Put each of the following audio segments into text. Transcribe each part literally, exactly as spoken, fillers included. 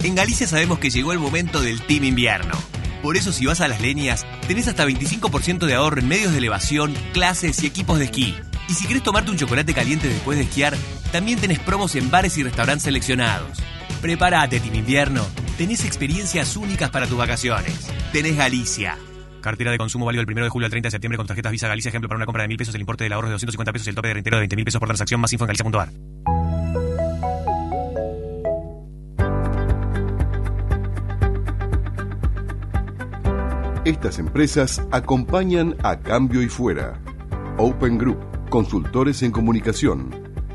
En Galicia sabemos que llegó el momento del Team Invierno. Por eso si vas a Las Leñas, tenés hasta veinticinco por ciento de ahorro en medios de elevación, clases y equipos de esquí. Y si querés tomarte un chocolate caliente después de esquiar, también tenés promos en bares y restaurantes seleccionados. Prepárate, Team Invierno. Tenés experiencias únicas para tus vacaciones. Tenés Galicia. Cartera de consumo válido del primero de julio al treinta de septiembre con tarjetas Visa Galicia. Ejemplo, para una compra de mil pesos, el importe del ahorro es de doscientos cincuenta pesos y el tope de reintegro de veinte mil pesos por transacción. Más info en galicia punto a r. Estas empresas acompañan a Cambio y Fuera. Open Group, consultores en comunicación.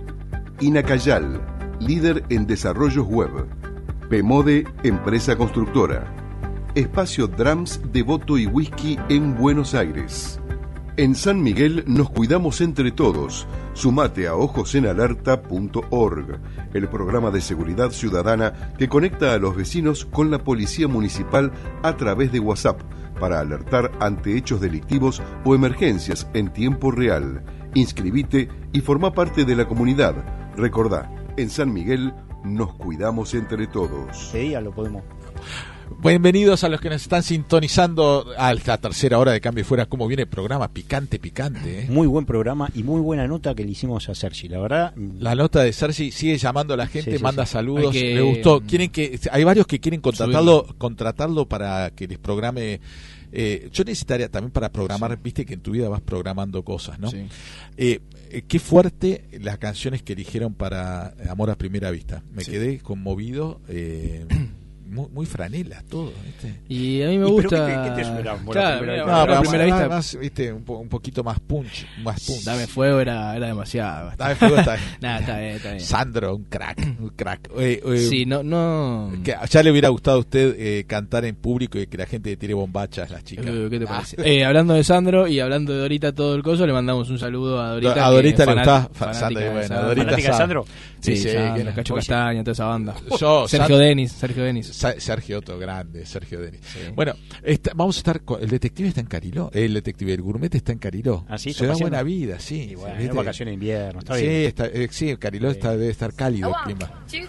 Inacayal, líder en desarrollos web. Pemode, empresa constructora. Espacio Drums, Devoto y Whisky en Buenos Aires. En San Miguel nos cuidamos entre todos. Sumate a ojos en alerta punto org, el programa de seguridad ciudadana que conecta a los vecinos con la policía municipal a través de WhatsApp para alertar ante hechos delictivos o emergencias en tiempo real. Inscribite y forma parte de la comunidad. Recordá, en San Miguel nos cuidamos entre todos. Ese día lo podemos. Bienvenidos a los que nos están sintonizando a la tercera hora de Cambio y Fuera. ¿Cómo viene el programa? Picante, picante. ¿eh? Muy buen programa y muy buena nota que le hicimos a Sergi, la verdad. La nota de Sergi sigue llamando a la gente, sí, sí, manda sí. saludos. Que... Le gustó. Quieren que hay varios que quieren contratarlo, subir. contratarlo para que les programe. Eh, yo necesitaría también para programar, sí. viste que en tu vida vas programando cosas, ¿no? Sí. Eh, eh, qué fuerte las canciones que eligieron para Amor a Primera Vista. Me sí. quedé conmovido. Eh, Muy, muy franela todo, ¿viste? Y a mí me gusta. ¿Qué, qué te suena? Claro, primera, no, pero a primera vista, más, viste, un, po, un poquito más punch, más punch. Dame Fuego era, era demasiado. Dame Fuego está bien. Nah, está bien, está bien. Sandro, un crack, un crack. Eh, eh, sí, no, no. Que ya le hubiera gustado a usted eh, cantar en público y que la gente le tire bombachas, las chicas. ¿Qué te parece? Ah. Eh, hablando de Sandro y hablando de Dorita todo el coso, le mandamos un saludo a Dorita. A Dorita le gusta, gustaba Sandro, bueno, a Dorita de Sandro. Sí, sí, sí, Sandro, que Cacho Castaña, toda esa banda. Yo, Sergio Denis, Sergio Denis. Sergio otro grande, Sergio Denis. Sí. Bueno, está, vamos a estar con, el detective está en Cariló, el detective, el gourmet está en Cariló. ¿Ah, sí? Se da buena vida, sí. Y bueno, es vacaciones de invierno, está sí, bien. Está, eh, sí, Cariló sí. Está, debe estar cálido el clima.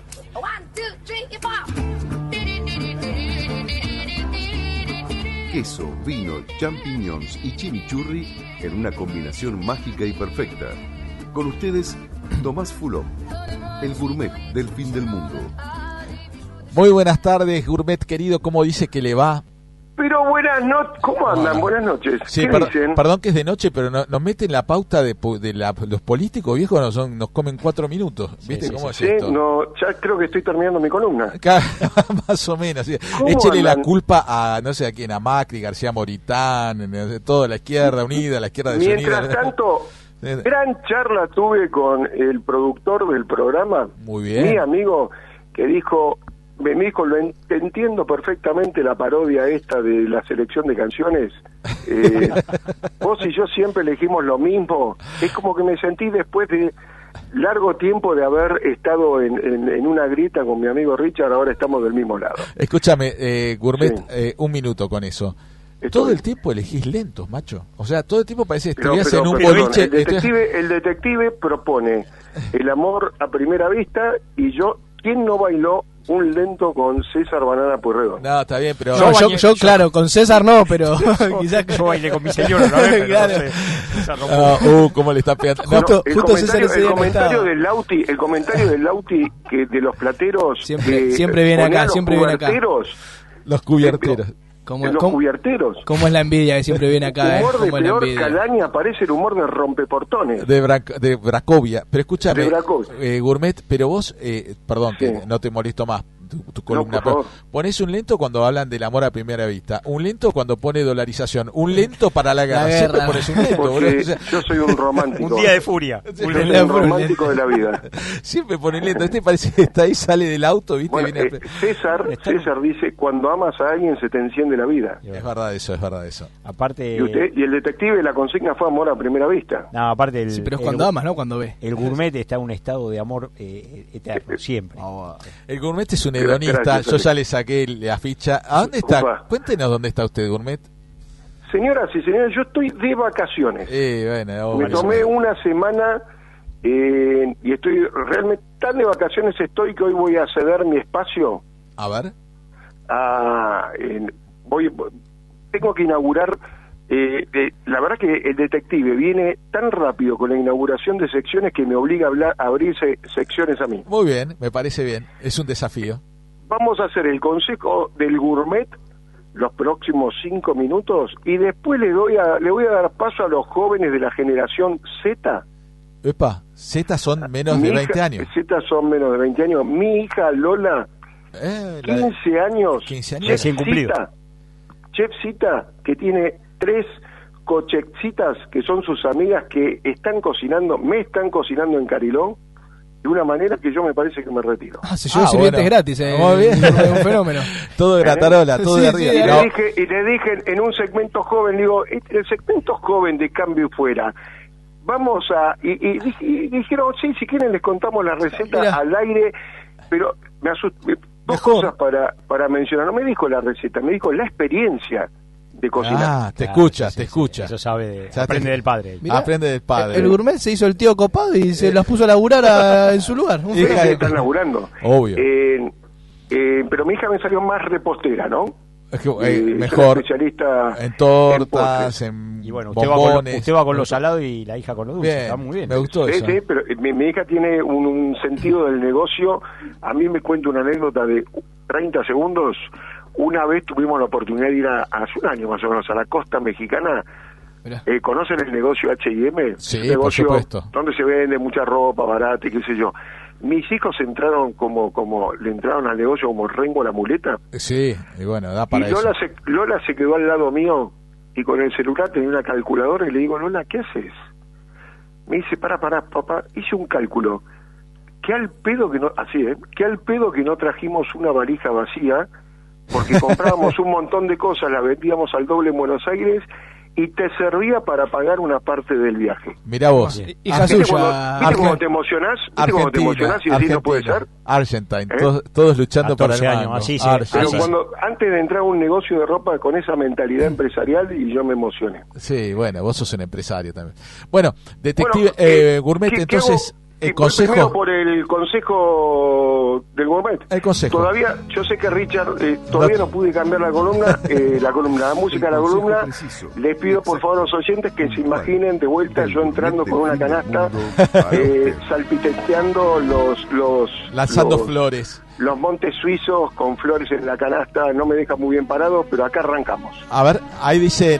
Queso, vino, champiñones y chimichurri en una combinación mágica y perfecta. Con ustedes, Tomás Fulop, el gourmet del fin del mundo. Muy buenas tardes, gourmet querido, ¿cómo dice que le va? Pero buenas noches, ¿cómo andan? Buenas noches. Sí, per- perdón que es de noche, pero no, nos meten la pauta de, de la, los políticos viejos, nos, son, nos comen cuatro minutos, ¿viste sí, cómo sí, es sí, esto? No, ya creo que estoy terminando mi columna. Más o menos, sí. Échele andan? la culpa a, no sé a quién, a Macri, García Moritán, toda la izquierda unida, la izquierda desunida. Mientras tanto, gran charla tuve con el productor del programa, muy bien, mi amigo, que dijo... Me dijo, lo en, entiendo perfectamente la parodia esta de la selección de canciones. Eh, vos y yo siempre elegimos lo mismo. Es como que me sentí después de largo tiempo de haber estado en, en, en una grieta con mi amigo Richard, ahora estamos del mismo lado. Escúchame, eh, Gourmet, sí. eh, un minuto con eso. Estoy... Todo el tiempo elegís lentos, macho. O sea, todo el tiempo parece que pero, estuvieras pero, en un pero, boliche. El detective, el detective propone el amor a primera vista y yo, ¿quién no bailó un lento con César Banana Pueyrredón? No, está bien, pero... No, yo, yo, yo, claro, con César no, pero quizás... Yo bailé con mi señora, ¿no? Pero claro. No sé, no uh, uh, cómo le está pegando. Justo, el justo comentario, César el comentario del Lauti, el comentario del Lauti que de los plateros... Siempre, eh, siempre viene acá, siempre viene acá. Los cubierteros. Como, los ¿cómo, cubierteros. ¿Cómo es la envidia que siempre viene acá? El humor eh? de peor calaña parece el humor de rompeportones. De, Bra de Bracovia. Pero escúchame, de eh, Gourmet, pero vos, eh, perdón, sí. que no te molesto más tu, tu columna, no, pero pones un lento cuando hablan del amor a primera vista, un lento cuando pone dolarización, un lento para la guerra, la siempre guerra. Pones un lento. Boludo, o sea, yo soy un romántico. Un día de furia. Sí, un, un romántico de la vida. Siempre pone lento. Este parece que está ahí, sale del auto, ¿viste? Bueno, Viene eh, a... César, César dice, cuando amas a alguien se te enciende la vida. Es verdad eso, es verdad eso. Aparte... Y, usted, y el detective, la consigna fue amor a primera vista. No, aparte... El, sí, pero es el, cuando el, amas, ¿no? Cuando ves. El gourmet está en un estado de amor eh, eterno, siempre. Oh, el gourmet es un hedonista. Yo ya le saqué la ficha. ¿A dónde está? Upa. Cuéntenos dónde está usted, gourmet. Señoras y señores, yo estoy de vacaciones. Eh, bueno, oh, Me tomé una semana eh, y estoy realmente tan de vacaciones estoy que hoy voy a ceder mi espacio A ver. Ah, en, voy, tengo que inaugurar... Eh, eh, la verdad que el detective viene tan rápido con la inauguración de secciones que me obliga a, hablar, a abrirse secciones a mí. Muy bien, me parece bien. Es un desafío. Vamos a hacer el consejo del gourmet los próximos cinco minutos y después le doy a, le voy a dar paso a los jóvenes de la generación Z. Epa, Z son menos Mi de veinte hija, años. Z son menos de veinte años. Mi hija Lola, Eh, la- quince años. quince años. Recién cumplido. Chefcita, que tiene tres cochecitas que son sus amigas que están cocinando, me están cocinando en Cariló de una manera que yo me parece que me retiro. Ah, se llevó Ah, sirvientes bueno. gratis, eh. Muy bien. Es un fenómeno. Todo de gratarola, todo Sí, de sí, arriba. Y sí, le, No, dije, y le dije en un segmento joven, digo, el segmento joven de Cambio y Fuera, vamos a... Y, y, dije- y dijeron, sí, si quieren les contamos la receta Mira. al aire, pero me asusté. Dos Mejor. cosas para, para mencionar. No me dijo la receta, me dijo la experiencia de cocinar. Ah, te Claro, escucha, sí, te sí, escucha. Eso sabe, de- Ya aprende te- del padre. Mirá, Aprende del padre. El gourmet se hizo el tío copado y se las puso a laburar a- en su lugar. Un Hija Ustedes de- están laburando. Obvio. Eh, eh, pero mi hija me salió más repostera, ¿no? Es que, eh, Eh, es una mejor especialista en tortas, postres. en Y bueno, usted va, con lo, bombones. usted va con lo salado y la hija con lo dulce. Bien, Está muy bien. me gustó Sí, eso. sí, pero eh, mi, mi hija tiene un, un sentido del negocio. A mí me cuenta una anécdota de treinta segundos. Una vez tuvimos la oportunidad de ir a, hace un año más o menos a la costa mexicana. Mirá. Eh, ¿Conocen el negocio H y M? Sí, Un negocio por supuesto. donde se vende mucha ropa barata y qué sé yo. Mis hijos entraron como, como le entraron al negocio como rengo a la muleta. Sí, y bueno, da para y eso. Lola se, Lola se quedó al lado mío y con el celular tenía una calculadora y le digo, Lola, ¿qué haces? Me dice, para, para, papá, hice un cálculo. ¿Qué al pedo que no, así, ¿eh? ¿Qué al pedo que no trajimos una valija vacía? Porque comprábamos un montón de cosas, la vendíamos al doble en Buenos Aires y te servía para pagar una parte del viaje. Mirá vos. Bien. Hija ¿Viste suya. cuando, ¿viste cuando Argen- te emocionás? ¿Viste cuando te Argentina, emocionás y decís no puede ser? Argentine, ¿Eh? todos, todos luchando para el catorce años, mango. así, sí. Argentine. Pero sí, cuando antes de entrar a un negocio de ropa con esa mentalidad empresarial y yo me emocioné. Sí, bueno, vos sos un empresario también. Bueno, detective Bueno, eh, eh, Gourmet, ¿qué- qué entonces, hago? el Eh, voy primero consejo... por el consejo del gourmet. El consejo. Todavía, yo sé que Richard, eh, todavía no pude cambiar la columna, eh, la columna, la música de la El consejo columna. preciso. Les pido por favor a los oyentes que se imaginen de vuelta yo entrando con una canasta, eh, salpiteteando los, los, Lanzando los, flores. los montes suizos con flores en la canasta. No me deja muy bien parado, pero acá arrancamos. A ver, ahí dice...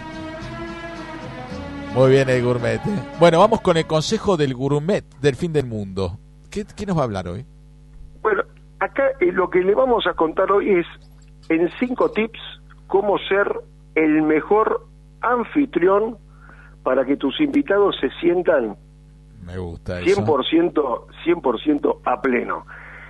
Muy bien el gourmet. ¿eh? Bueno, vamos con el consejo del gourmet del fin del mundo. ¿Qué, qué nos va a hablar hoy? Bueno, acá eh, lo que le vamos a contar hoy es en cinco tips cómo ser el mejor anfitrión para que tus invitados se sientan Me gusta eso. cien por ciento, cien por ciento a pleno.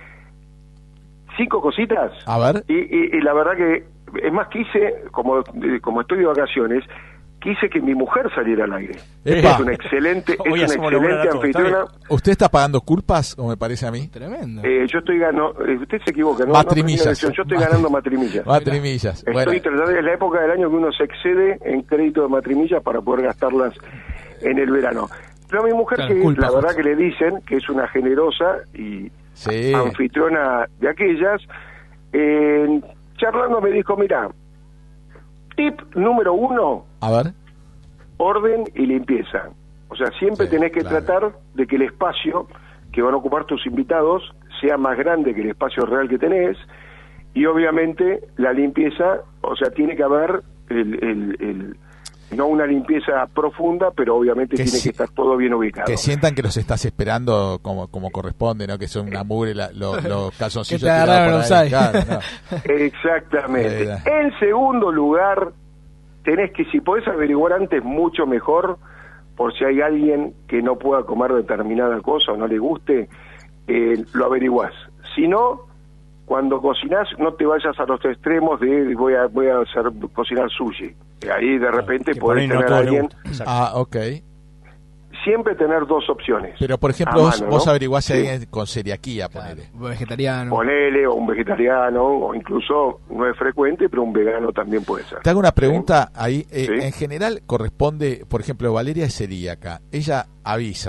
Cinco cositas. A ver. Y, y- y la verdad que, es más, quise, como, eh, como estoy de vacaciones, quise que mi mujer saliera al aire. Epa. Es una excelente, Hoy es una hacemos laburar a excelente todos, está anfitriona. ¿Usted está pagando culpas o me parece a mí? Tremendo. Eh, yo estoy ganando, eh, usted se equivoca, ¿no? Matrimillas. No, no, yo estoy ganando matrimillas. Matrimillas. Estoy Bueno, tratando, es la época del año que uno se excede en crédito de matrimillas para poder gastarlas en el verano. Pero a mi mujer, Claro, que culpa, la verdad justo. que le dicen que es una generosa y sí. anfitriona de aquellas, eh, charlando me dijo, mira, tip número uno, A ver. orden y limpieza. O sea, siempre Sí, tenés que claro. tratar de que el espacio que van a ocupar tus invitados sea más grande que el espacio real que tenés, y obviamente la limpieza, o sea, tiene que haber el, el, el- no una limpieza profunda, pero obviamente Que tiene si- que estar todo bien ubicado. Que sientan que los estás esperando como, como corresponde, ¿no? Que son una mugre la- lo- los calzoncillos Que te agarraron tirados por ahí. offside. Claro, no. Exactamente. Eh, En segundo lugar, tenés que, si podés averiguar antes, mucho mejor, por si hay alguien que no pueda comer determinada cosa o no le guste, eh, lo averiguás. Si no, cuando cocinás, no te vayas a los extremos de voy a voy a hacer cocinar sushi. Y ahí de repente Que por podés ahí no tener a todo le alguien, gusta. Exacto. Ah, ok. siempre tener dos opciones. Pero, por ejemplo, A vos, mano, vos ¿no? averiguás si Sí. hay alguien con celiaquía, ponele. Vegetariano. Ponele, o un vegetariano, o incluso, no es frecuente, pero un vegano también puede ser. Te hago una pregunta ahí. eh, Sí. En general corresponde, por ejemplo, Valeria es celíaca. Ella avisa.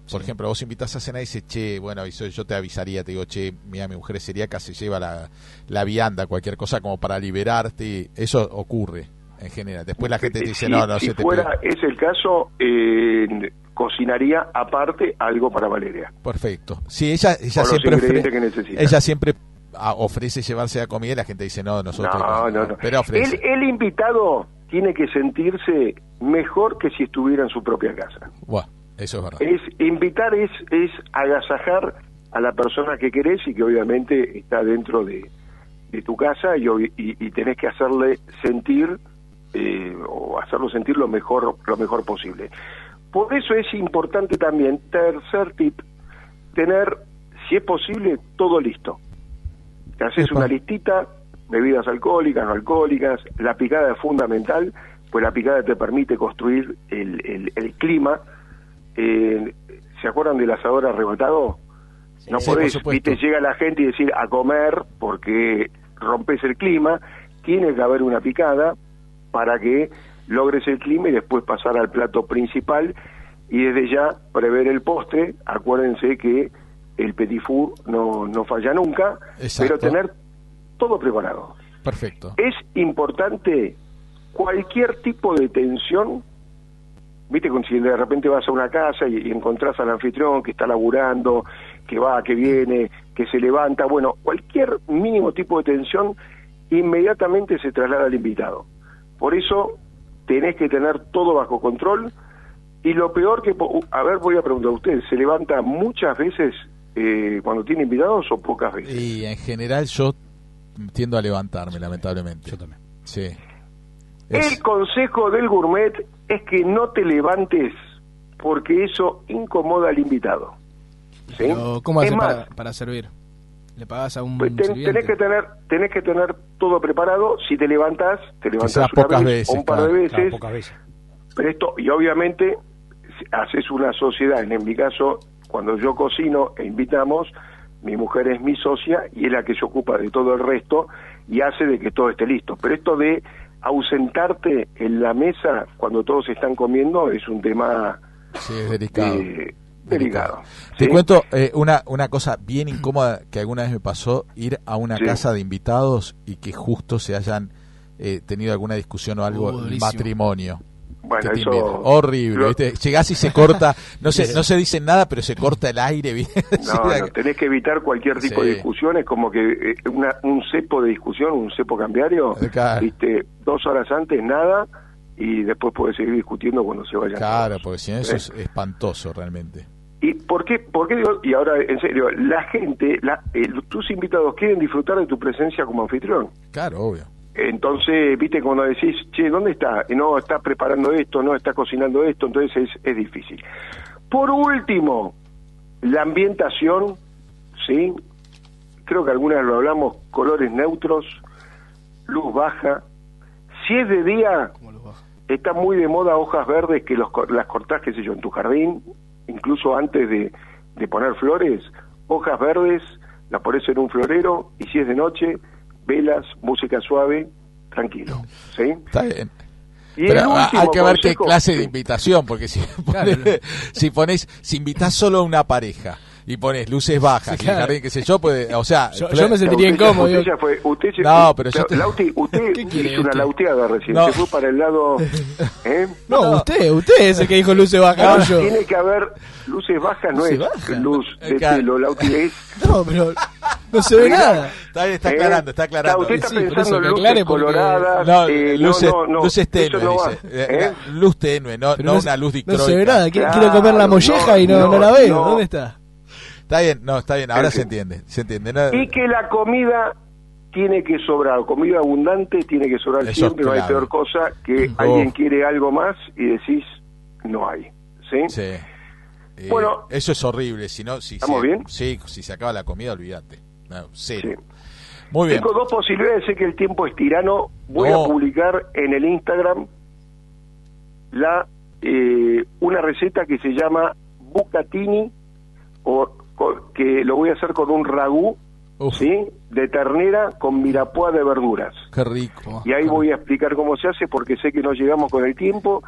Por sí. ejemplo, vos invitás a cenar y dices, che, bueno, eso yo te avisaría, te digo, che, mira, mi mujer celíaca se lleva la, la vianda, cualquier cosa como para liberarte. Eso ocurre en general. Después la gente te dice, si, no, no si se te fuera ese el caso, eh, cocinaría aparte algo para Valeria. Perfecto. Sí, ella, ella siempre ofrece, que necesita. ella siempre ofrece llevarse la comida y la gente dice, no, nosotros no, no, no. Pero ofrece. El, el invitado tiene que sentirse mejor que si estuviera en su propia casa. Bueno, eso es verdad. Es, invitar es, es agasajar a la persona que querés y que obviamente está dentro de, de tu casa y, y, y tenés que hacerle sentir eh, o hacerlo sentir lo mejor, lo mejor posible. Por eso es importante también, tercer tip, tener, si es posible, todo listo. Te haces Epa. una listita, bebidas alcohólicas, no alcohólicas, la picada es fundamental, pues la picada te permite construir el, el, el clima. Eh, ¿Se acuerdan del asador arrebatado? Sí, no sí, podés, viste, llega la gente y decir a comer porque rompes el clima, tiene que haber una picada para que logres el clima y después pasar al plato principal y desde ya prever el postre. Acuérdense que el petit four no, no falla nunca, Exacto. pero tener todo preparado. Perfecto. Es importante cualquier tipo de tensión, viste, si de repente vas a una casa y, y encontrás al anfitrión que está laburando, que va, que viene, que se levanta, bueno, cualquier mínimo tipo de tensión inmediatamente se traslada al invitado. Por eso tenés que tener todo bajo control y lo peor que, a ver, voy a preguntar a ustedes, ¿se levanta muchas veces eh, cuando tiene invitados o pocas veces? Y en general yo tiendo a levantarme, lamentablemente. Yo también. Sí. Es... El consejo del gourmet es que no te levantes porque eso incomoda al invitado. ¿Sí? Pero, ¿cómo haces para, para servir? ¿Le pagas a un pues ten, tenés que tener tenés que tener todo preparado. Si te levantas, te levantas una vez veces, o un par claro, de veces. Claro, pocas veces. Pero esto, y obviamente, haces una sociedad. En mi caso, cuando yo cocino e invitamos, mi mujer es mi socia y es la que se ocupa de todo el resto y hace de que todo esté listo. Pero esto de ausentarte en la mesa cuando todos están comiendo es un tema sí, es delicado. Eh, delicado. Te ¿sí? cuento eh, una una cosa bien incómoda que alguna vez me pasó, ir a una sí. casa de invitados y que justo se hayan eh, tenido alguna discusión o algo uh, en matrimonio. Bueno, eso... horrible, lo... ¿viste? Llegás y se corta, no se, no se dice nada, pero se corta el aire. ¿viste? No, no, tenés que evitar cualquier tipo sí. de discusiones, como que eh, una, un cepo de discusión, un cepo cambiario, claro. viste, dos horas antes nada, y después podés seguir discutiendo cuando se vayan. Claro, todos. porque si no eso ¿Eh? es espantoso realmente. ¿Y por qué, por qué digo, y ahora en serio, la gente, la, eh, tus invitados quieren disfrutar de tu presencia como anfitrión? Claro, obvio. Entonces, viste, cuando decís, che, ¿dónde está? No, está preparando esto, no, está cocinando esto, entonces es, es difícil. Por último, la ambientación, ¿sí? Creo que algunas lo hablamos, colores neutros, luz baja. Si es de día, está muy de moda hojas verdes que los, las cortás, qué sé yo, en tu jardín, incluso antes de, de poner flores, hojas verdes, las pones en un florero, y si es de noche, velas, música suave, tranquilo, ¿sí? Está bien. Y pero hay que ver qué clase sí. de invitación, porque si pones, claro. si pones, si invitás solo a una pareja y pones luces bajas, sí, claro. y jardín, qué sé yo, puede, o sea, yo, yo me sentiría incómodo. Usted ya fue, usted ya, no, pero yo te... Lauti, usted hizo una lauteada recién, no. se fue para el lado, ¿eh? No, no, usted, usted es el que dijo luces bajas, no yo. Tiene que haber luces bajas, no es baja. luz de claro. pelo, Lauti es... No, pero no se ve nada. Está bien, está aclarando, está aclarando. Usted está sí, pensando en luces porque... coloradas, no, eh, luces, no, no, luces tenue, no dice. ¿eh? Luz tenue, no, no, no una luz dictrónica. No se ve nada, quiero claro, comer la molleja no, y no, no, no la veo. no. ¿Dónde está? Está bien, no, está bien, ahora se entiende, se entiende. No, y que la comida tiene que sobrar, comida abundante tiene que sobrar siempre, no hay peor cosa que oh. alguien quiere algo más y decís, no hay, ¿sí? Sí. Eh, bueno, eso es horrible, si no, si ¿estamos se, bien? Sí, si se acaba la comida, olvídate. No, cero. Sí. Muy bien. Tengo dos posibilidades, sé que el tiempo es tirano, voy no. a publicar en el Instagram la eh, una receta que se llama bucatini, o con, que lo voy a hacer con un ragú, Uf. ¿sí? de ternera con mirapoix de verduras. Qué rico. Y ahí qué voy rico. a explicar cómo se hace porque sé que no llegamos con el tiempo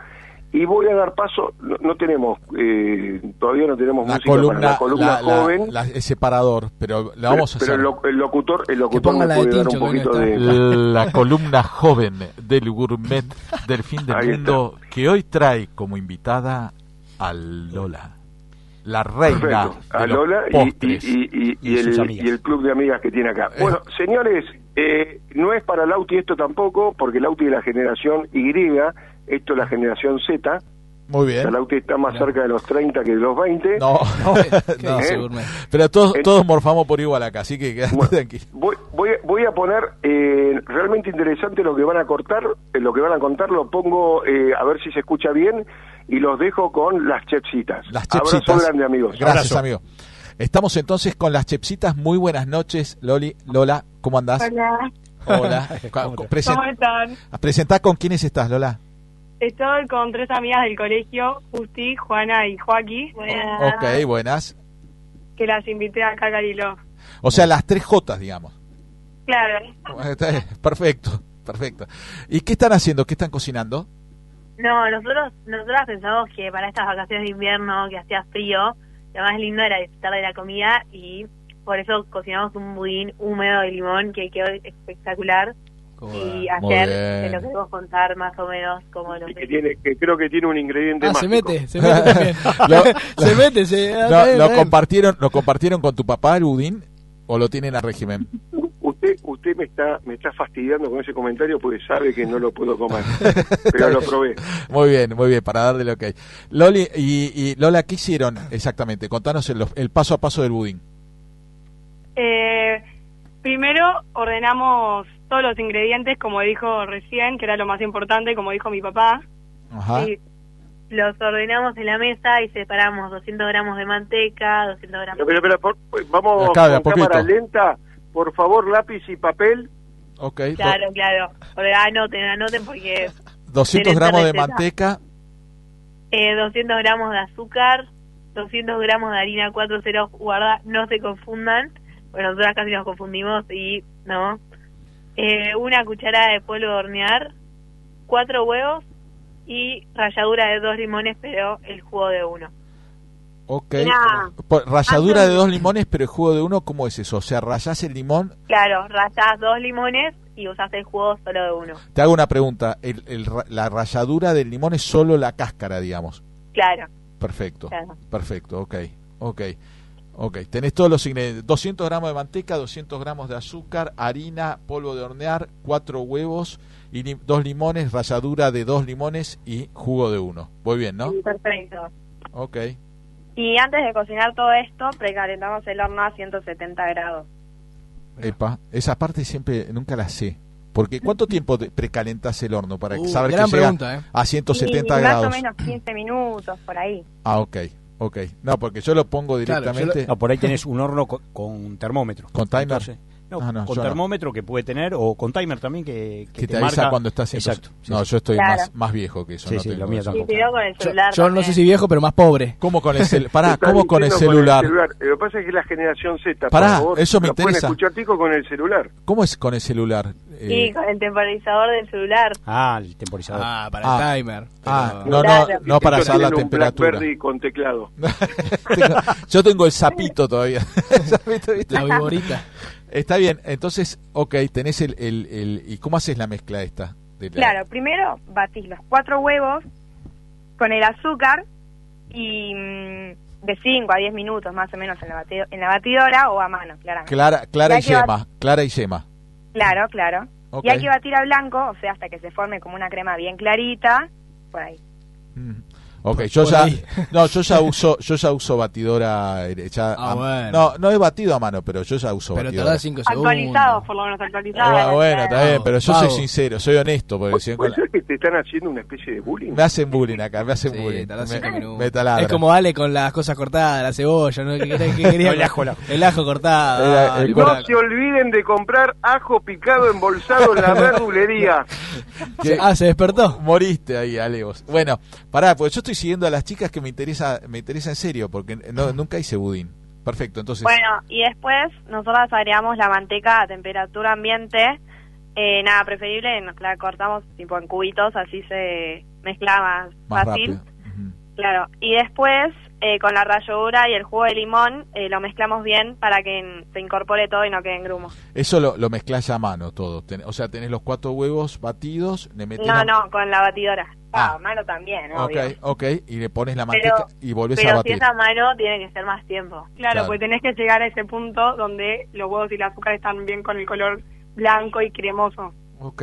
y voy a dar paso, no, no tenemos, eh, todavía no tenemos la música columna, para la columna la, joven. La, la, el separador, pero la vamos pero, a hacer. Pero el, el locutor, el locutor me puede dar un poquito de... La columna joven del gourmet del fin del Ahí mundo, está. que hoy trae como invitada a Lola, la reina Perfecto. de A los Lola y, postres. y, y, y, y y, sus el, amigas. y el club de amigas que tiene acá. Bueno, señores, eh, no es para Lauti esto tampoco, porque Lauti es la generación Y, esto es la generación Z. Muy bien. O sea, Lauti está más cerca de los treinta que de los veinte. No, no, ¿Qué no. dice, ¿Eh? Gourmet? Pero todos, En- todos morfamos por igual acá, así que quédate Bueno, tranquilo. voy, voy, voy a poner eh, realmente interesante lo que van a cortar, eh, lo que van a contar, lo pongo eh, a ver si se escucha bien y los dejo con las chepsitas. Las Abrazo chepsitas. grande, amigos. Gracias, Abrazo. amigo. Estamos entonces con las chepsitas. Muy buenas noches, Loli. Lola, ¿cómo andás? Hola, Hola. ¿Cómo ¿cómo Present, están? presentá con quiénes estás, Lola. Estoy con tres amigas del colegio, Justi, Juana y Joaquín, Ok, buenas. que las invité acá a Cariló. O sea, las tres Jotas, digamos. Claro. Está bien, perfecto, perfecto. ¿Y qué están haciendo? ¿Qué están cocinando? No, nosotros nosotras pensamos que para estas vacaciones de invierno, que hacía frío, lo más lindo era disfrutar de la comida y por eso cocinamos un budín húmedo de limón que quedó espectacular. Y Muy ayer bien. te lo queremos contar más o menos cómo lo Y que, tiene, que creo que tiene un ingrediente Ah, se mágico. mete, se mete también. Lo- se mete, se... ah, No, está bien, ¿Lo está bien. compartieron lo compartieron con tu papá, el budín, o lo tienen a régimen? Usted usted me está me está fastidiando con ese comentario porque sabe que no lo puedo comer, pero lo probé. Muy bien, muy bien, para darle lo que hay. Loli y, y Lola, ¿qué hicieron exactamente? Contanos el, el paso a paso del budín. Eh, primero ordenamos todos los ingredientes, como dijo recién, que era lo más importante, como dijo mi papá. Ajá. Sí, los ordenamos en la mesa y separamos doscientos gramos de manteca, doscientos gramos... Pero, pero, por- pues, vamos Acá, de a con cámara poquito. lenta, por favor, lápiz y papel. Ok. Claro, claro. Anoten, anoten porque doscientos excelente gramos de receta. manteca. eh, doscientos gramos de azúcar, doscientos gramos de harina cuatro ceros, guarda, no se confundan, bueno, nosotras casi nos confundimos y no. Eh, una cucharada de polvo de hornear, cuatro huevos y ralladura de dos limones, pero el jugo de uno. Ok. Mirá. Por- ralladura Antes- de dos limones, pero el jugo de uno, ¿cómo es eso? O sea, rayás el limón. Claro, rallás dos limones y usás el jugo solo de uno. Te hago una pregunta. El, el ra- la ralladura del limón es solo la cáscara, digamos. Claro, Perfecto. claro. Perfecto, ok. Ok. Ok. Tenés todos los ingredientes. doscientos gramos de manteca, doscientos gramos de azúcar, harina, polvo de hornear, cuatro huevos y li- dos limones, ralladura de dos limones y jugo de uno. Muy bien, ¿no? Perfecto. Ok. Y antes de cocinar todo esto, precalentamos el horno a ciento setenta grados. Epa, esa parte siempre, nunca la sé. Porque ¿cuánto tiempo de- precalentás el horno para Uh, saber que gran llega pregunta, ¿eh? a ciento setenta y grados? más o menos quince minutos, por ahí. Ah, ok, ok. No, porque yo lo pongo Claro, directamente No, por ahí tenés un horno co- con, termómetro. con timer. Entonces, no, Ah, no, con yo no. termómetro que puede tener, o con timer también que, que, te, marca avisa cuando estás haciendo. Exacto. sí, no, sí. yo estoy Claro. más, más viejo que eso. Sí, no sí, tengo lo mío eso. Y tampoco. tiró con el Yo, celular yo no también. sé si viejo, pero más pobre. ¿Cómo con el celular? Pará, Está ¿cómo con el diciendo celular? Lo que pasa es que la generación Z, Pará, por favor, eso me lo pueden interesa. escuchar, Tico, con el celular. ¿Cómo es con el celular? Sí, Eh, con el temporizador del celular. Ah, el temporizador. Ah, para Ah. el timer. ah, Pero- no, no, Claro. no para Estos saber la tienen un temperatura. BlackBerry con teclado. Tengo- yo tengo el sapito todavía. El sapito, ¿viste? La viborita. Está bien, entonces, ok, tenés el, el, el... ¿Y cómo haces la mezcla esta? De la- Claro, primero batís los cuatro huevos con el azúcar y mm, de cinco a diez minutos más o menos en la, batido- en la batidora o a mano, claramente. Clara, Clara y Ya que va- yema, Clara y yema. Claro, claro. Ok. Y hay que batir a blanco, o sea, hasta que se forme como una crema bien clarita, por ahí. Mm. Ok, yo Por ya, ahí. no, yo ya uso, yo ya uso batidora hecha. Ah, a- bueno. No, no he batido a mano, pero yo ya uso Pero batidora. tardás cinco segundos. Actualizados, por lo menos Ah, actualizados. bueno, está bien, pero yo soy Vago. sincero, soy honesto, porque si no ¿Puede con la- ser que te están haciendo una especie de bullying? me hacen bullying acá, me hacen Sí, bullying. tardás Me, cinco minutos. me taladran. Es como Ale con las cosas cortadas, la cebolla, ¿no? ¿Qué, qué- qué quería? El ajo, el ajo. El ajo cortado. Era ah, el y cor- No para- se olviden de comprar ajo picado embolsado en la verdulería. que- Ah, se despertó. Moriste ahí, Ale, vos. Bueno, pará, porque yo estoy siguiendo a las chicas que me interesa, me interesa en serio, porque no, nunca hice budín. Perfecto, entonces. Bueno, y después nosotras agregamos la manteca a temperatura ambiente. Eh, nada, preferible, nos la cortamos tipo en cubitos, así se, mezcla más, Más fácil. rápido. Ujú. Claro, y después eh, con la ralladura y el jugo de limón eh, lo mezclamos bien para que en- se incorpore todo y no queden grumos. Eso lo, lo mezclás ya a mano todo. Ten- o sea, tenés los cuatro huevos batidos, le metés No, la... no, con la batidora. Ah. Ah, mano también, Ok, obvio. ok, y le pones la Pero- manteca y volvés a Pero si batir. es a mano, tiene que ser más tiempo. Claro, Claro. porque tenés que llegar a ese punto donde los huevos y el azúcar están bien con el color blanco y cremoso. Ok,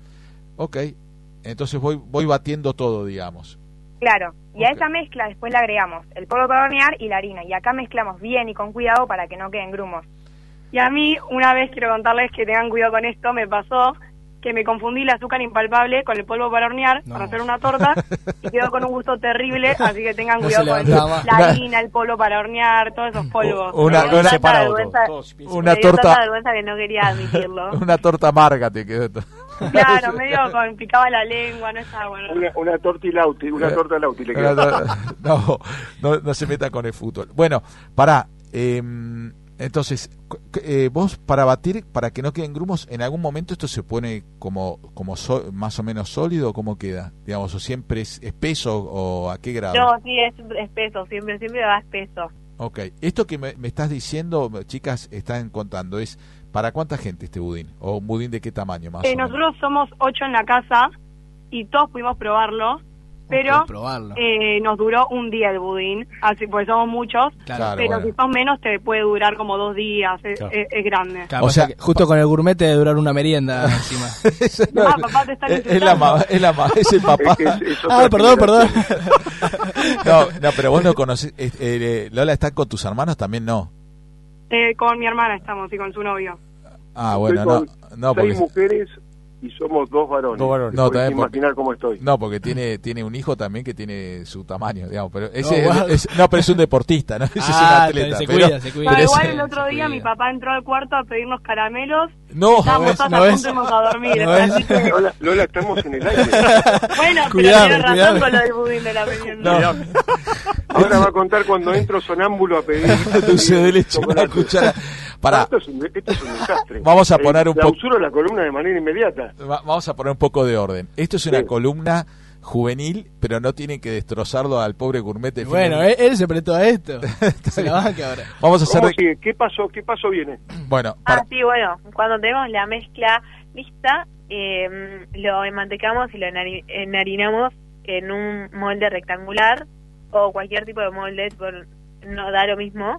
ok. Entonces voy voy batiendo todo, digamos. Claro, y a Ok. esa mezcla después le agregamos el polvo para hornear y la harina. Y acá mezclamos bien y con cuidado para que no queden grumos. Y a mí, una vez quiero contarles que tengan cuidado con esto, me pasó que me confundí el azúcar impalpable con el polvo para hornear No. para hacer una torta y quedó con un gusto terrible, así que tengan No cuidado se con levantaba más. la Una- harina, el polvo para hornear, todos esos polvos. Una- Me dio una- tanta separado vergüenza, todo, todos piensan- Una me dio torta- tanta vergüenza que no quería admitirlo. Una torta amarga te quedó. Claro, medio con picaba la lengua, no estaba bueno. Una, una tortilauti, una torta lauti le quedó. No, no, no se meta con el fútbol. Bueno, pará. eh, entonces, cu- eh, vos para batir, para que no queden grumos, ¿en algún momento esto se pone como como so- más o menos sólido? ¿Cómo queda? Digamos, ¿o siempre es espeso o a qué grado? No, sí, es espeso, siempre, siempre va espeso. Ok. Esto que me, me estás diciendo, chicas, están contando, es ¿para cuánta gente este budín? ¿O un budín de qué tamaño más Eh, o menos? nosotros somos ocho en la casa y todos pudimos probarlo, pero Puedes probarlo. eh, nos duró un día el budín, así pues somos muchos, Claro. pero bueno. si son menos te puede durar como dos días, es, Claro. es- es grande. Claro, O pasa sea, que justo con el gourmet te debe durar una merienda encima. Esa no Ah, es- papá, te están es, es la insultando. ma- es la ma- es el papá. Es que es- es otra Ah, perdón, perdón. generación. No, no, pero vos no conocés. eh, eh, Lola, ¿está con tus hermanos? También no. Eh, con mi hermana estamos y con su novio. Ah, Estoy bueno, no, con no porque, seis mujeres y somos dos varones. Dos varones. Te No, podés también porque- imaginar cómo estoy. no, porque tiene tiene un hijo también que tiene su tamaño, digamos, pero ese No, guarda. es, no, pero es un deportista, ¿no? Ese es un Ah, atleta. se pero- cuida, se cuida. No, pero igual ese- el otro se día cuida. mi papá entró al cuarto a pedirnos caramelos. No, Estábamos ves? todos ¿No a ves? punto de irnos a dormir. ¿No ves? así que- Lola, Lola, estamos en el aire. Bueno, pero Cuidado, tiene razón cuidado. con lo del budín de la merienda. no. Ahora va a contar cuando entro sonámbulo a pedir Dulce de leche, una chocolate. cuchara. Pará, Esto es un, esto es un desastre. Vamos a poner un Eh, poco- clausuro la columna de manera inmediata. va- vamos a poner un poco de orden. Esto es una Sí. columna juvenil, pero no tienen que destrozarlo al pobre gourmet. de fin de- Bueno, él, él se prestó a esto. Se la banca ahora. Vamos a hacer... ¿Cómo de- sigue? ¿Qué pasó? ¿Qué paso viene? Bueno, Ah, para- sí, bueno, cuando tenemos la mezcla lista, eh, lo enmantecamos y lo enhari- enharinamos en un molde rectangular o cualquier tipo de molde, por, no da lo mismo,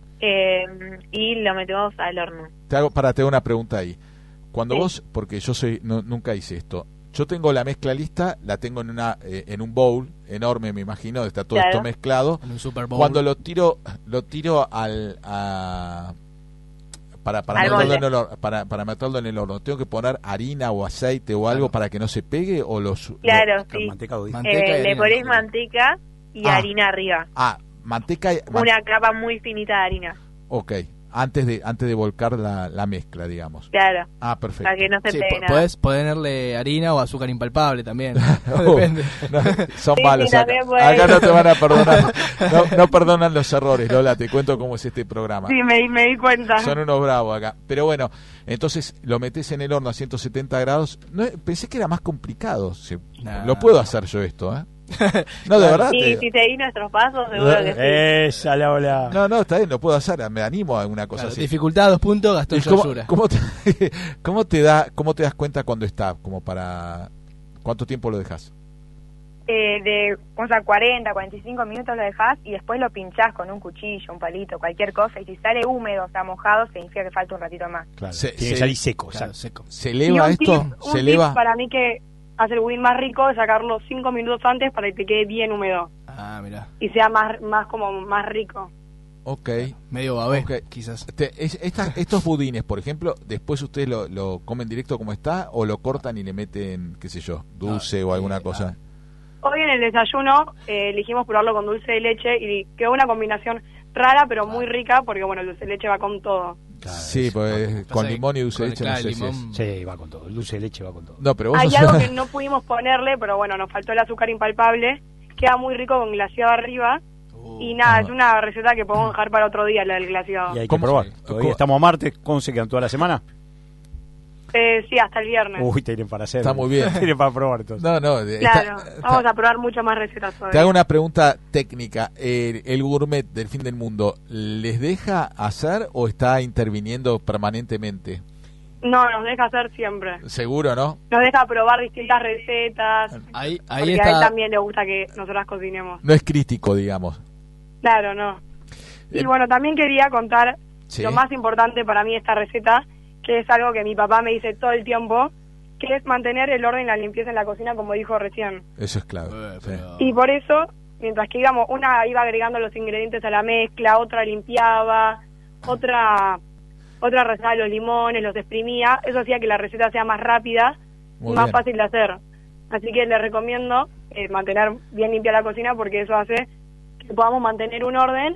eh, y lo metemos al horno. te hago, para, te hago una pregunta ahí. Cuando Sí. vos, porque yo soy, no, nunca hice esto, yo tengo la mezcla lista, la tengo en una eh, en un bowl enorme, me imagino, está todo Claro. esto mezclado. En un Super Bowl. Cuando lo tiro, lo tiro al a, para para Al meterlo molde. en el horno, para para meterlo en el horno, tengo que poner harina o aceite o algo Claro. para que no se pegue o los Claro, Con sí. mantecado, dice. Manteca y Eh, le harina. ponéis manteca y Ah. harina arriba. ah, manteca, y- man- Una capa muy finita de harina. ok, antes de antes de volcar la, la mezcla, digamos. Claro, Ah, perfecto. para que no se Sí, pegue po- nada. podés ponerle harina o azúcar impalpable también. Uh, Depende. no, son Sí, malos sí, acá. también puede. Acá no te van a perdonar. No, no perdonan los errores, Lola. Te cuento cómo es este programa. Sí, me, me di cuenta. Son unos bravos acá. Pero bueno, entonces lo metes en el horno a ciento setenta grados. No, pensé que era más complicado. Se- Nah. Lo puedo hacer yo esto, ¿eh? No, de verdad. Y te- si seguís nuestros pasos, seguro que sí. Esa la ola. No, no, está bien, lo puedo hacer. Me animo a una cosa Claro, así. dificultad dos puntos, Gastón ¿Y cómo, Yosura. cómo te, cómo te da, cómo te das cuenta cuando está? Como para ¿cuánto tiempo lo dejas? Eh, de, o sea, cuarenta, cuarenta y cinco minutos lo dejás y después lo pinchás con un cuchillo, un palito, cualquier cosa. Y si sale húmedo, o sea, mojado, significa que falta un ratito más. Claro, Se- tiene se- que salir seco. Claro, exacto. seco. ¿Se Y eleva un esto? tip, un ¿Se tip eleva? para mí que hace el budín más rico es sacarlo cinco minutos antes para que te quede bien húmedo Ah, mira. y sea más más como más rico. Ok. Medio babé, Ok. quizás. Te- es- estas- estos budines, por ejemplo, después ustedes lo, lo comen directo como está o lo cortan y le meten, qué sé yo, dulce No, o alguna sí, cosa. Hoy en el desayuno eh, elegimos probarlo con dulce de leche y quedó una combinación rara pero muy rica porque bueno, el dulce de leche va con todo. Claro, Sí, es- pues Pasa con que limón y dulce de con leche el- no claro, sé si es. limón- Sí, va con todo. El dulce de leche va con todo. No, pero vos Hay sos- algo que no pudimos ponerle, pero bueno, nos faltó el azúcar impalpable. Queda muy rico con glaseado arriba. Uh, Y nada, ajá. es una receta que podemos dejar para otro día, la del glaseado. Y hay que ¿Cómo probar. se- Todavía cómo- estamos a martes. ¿Cómo se quedan toda la semana? Eh, sí, hasta el viernes. Uy, tienen para hacer. Está muy bien. Tienen para probar entonces. No, no. Claro, está, vamos está... a probar muchas más recetas todavía. Te hago una pregunta técnica. ¿El, el gourmet del fin del mundo les deja hacer o está interviniendo permanentemente? No, nos deja hacer siempre. ¿Seguro, no? Nos deja probar distintas recetas. Ahí, ahí porque está... a él también le gusta que nosotras cocinemos. No es crítico, digamos. Claro, no. Eh, y bueno, también quería contar ¿sí? lo más importante para mí de esta receta, que es algo que mi papá me dice todo el tiempo, que es mantener el orden y la limpieza en la cocina, como dijo recién. Eso es clave. Eh, pero... Y por eso, mientras que íbamos, una iba agregando los ingredientes a la mezcla, otra limpiaba, otra otra rezaba los limones, los exprimía, eso hacía que la receta sea más rápida Muy y más bien. fácil de hacer. Así que les recomiendo eh, mantener bien limpia la cocina, porque eso hace que podamos mantener un orden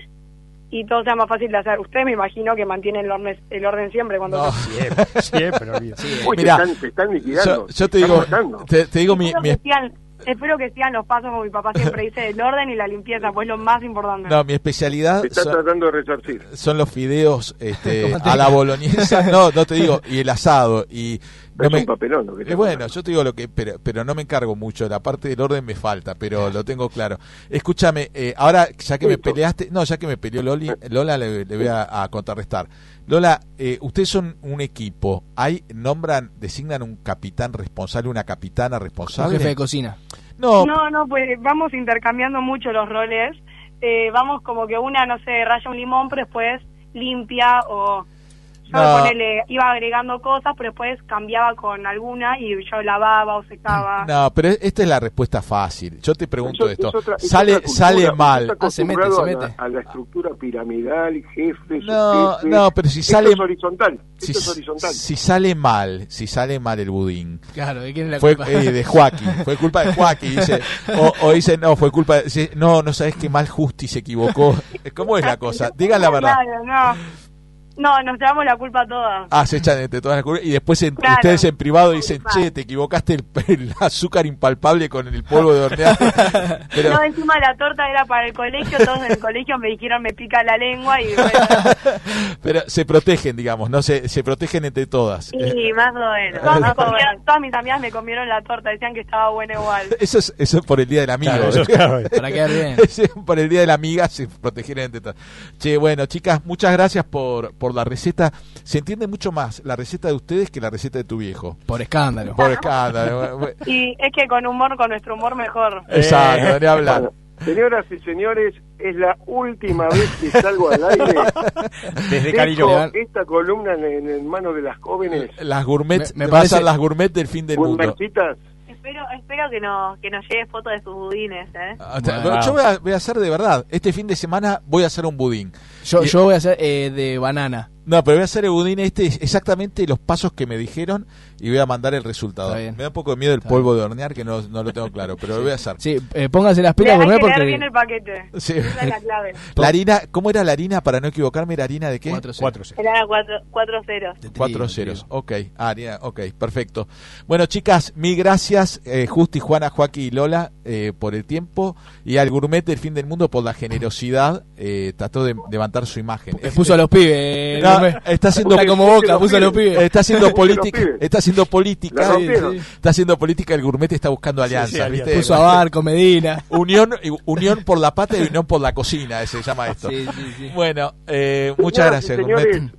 y todo sea más fácil de hacer. Ustedes me imagino que mantienen el orden, el orden siempre cuando... No. Siempre, siempre, olvido. Sí, Uy, Mirá, te están, te están liquidando. Yo, yo te digo, te, te digo mi, espero, mi, que sigan, espero que sigan los pasos como mi papá siempre dice, el orden y la limpieza, pues lo más importante. no, mi especialidad Te están son, tratando de resarcir. son los fideos este, a la boloñesa. No, no te digo, y el asado. Y no Es me, un papelón lo que eh, te bueno, mandan. yo te digo lo que, pero, pero no me encargo mucho. La parte del orden me falta, pero lo tengo claro. Escúchame, eh, ahora ya que me Listo. peleaste, no, ya que me peleó Loli, Lola, le, le voy a, a contrarrestar. Lola, eh, ustedes son un equipo. ¿Hay, nombran, designan un capitán responsable, una capitana Un responsable? jefe de cocina. No, No, no, pues vamos intercambiando mucho los roles. Eh, vamos como que una, no sé, raya un limón, pero después limpia o... Yo No. ponele, iba agregando cosas, pero después cambiaba con alguna y yo lavaba o secaba. no, pero esta es la respuesta fácil. Yo te pregunto Eso- esto. es otra- es sale otra cultura. sale Usted mal. está Ah, se mete, acostumbrado se a la- mete. A, la estructura piramidal, jefe, No, subjefe. no, pero si Esto sale- es horizontal. Si, Esto es horizontal. si sale mal, si sale mal el budín. Claro, ¿de quién es la Fue culpa? eh, de Joaquín, fue culpa de Joaquín, dice, o, o dice, no, fue culpa de, dice, no, no sabes que mal Justi se equivocó. ¿Cómo es la cosa? Digan la verdad. Claro, no. No, nos llevamos la culpa todas. Ah, se echan entre todas las curvas y después en- Claro. ustedes en privado dicen, che, te equivocaste el, el azúcar impalpable con el polvo de hornear. Pero, No, encima la torta era para el colegio, todos en el colegio me dijeron me pica la lengua y bueno. pero se protegen, digamos, no se, se protegen entre todas. Sí, más o menos. Todas, me Más o comieron- menos. todas mis amigas me comieron la torta, decían que estaba buena igual. Eso es, eso es por el día del amigo. Claro, eso es claro. Para quedar bien. Ese, por el día de la amiga se protegieron entre todas. Che, bueno, chicas, muchas gracias por, por la receta. Se entiende mucho más la receta de ustedes que la receta de tu viejo. Por escándalo. Por escándalo. Y es que con humor, con nuestro humor mejor. Exacto, ni hablar. Bueno, señoras y señores, es la última vez que salgo al aire. Desde Dejo cariño. esta columna en, en manos de las jóvenes. Las gourmet, Me- me pasan parece- las gourmet del fin del mundo. Gourmetitas. Espero, espero que nos, que nos llegue fotos de sus budines, ¿eh? Ah, te- Bueno. Yo voy a, voy a hacer de verdad. Este fin de semana voy a hacer un budín. Yo, Y- yo voy a hacer eh, de banana. No, pero voy a hacer el budín este exactamente los pasos que me dijeron y voy a mandar el resultado. Está Me bien. da un poco de miedo el Está polvo de hornear que no, no lo tengo claro, pero lo voy a hacer. Sí, eh, pónganse las Le pilas hay gourmet que leer porque... bien el paquete. Sí. Esa es la clave. La harina, ¿cómo era la harina para no equivocarme? ¿Era harina de qué? Cuatro ceros. Cuatro, sí. Era cuatro, cuatro ceros. De trigo, Cuatro de ceros, trigo. ok, ah, harina, ok, perfecto. Bueno, chicas, mil gracias, eh, Justi, Juana, Joaquín y Lola, eh, por el tiempo, y al gourmet del fin del mundo por la generosidad, eh, trató de levantar su imagen. Les puso a los pibes. eh, No, gourmet. está haciendo Está como Boca, puso a los pibes. Está haciendo Los política, pibes. está haciendo La política, rompieron. está haciendo política, el gourmet está buscando alianzas, sí, alianzas. ¿viste? Puso a Barco, Medina. Unión, unión por la patria y unión por la cocina, se llama esto. Sí, sí, sí. Bueno, eh, muchas Señoras y gracias, señores, gourmet.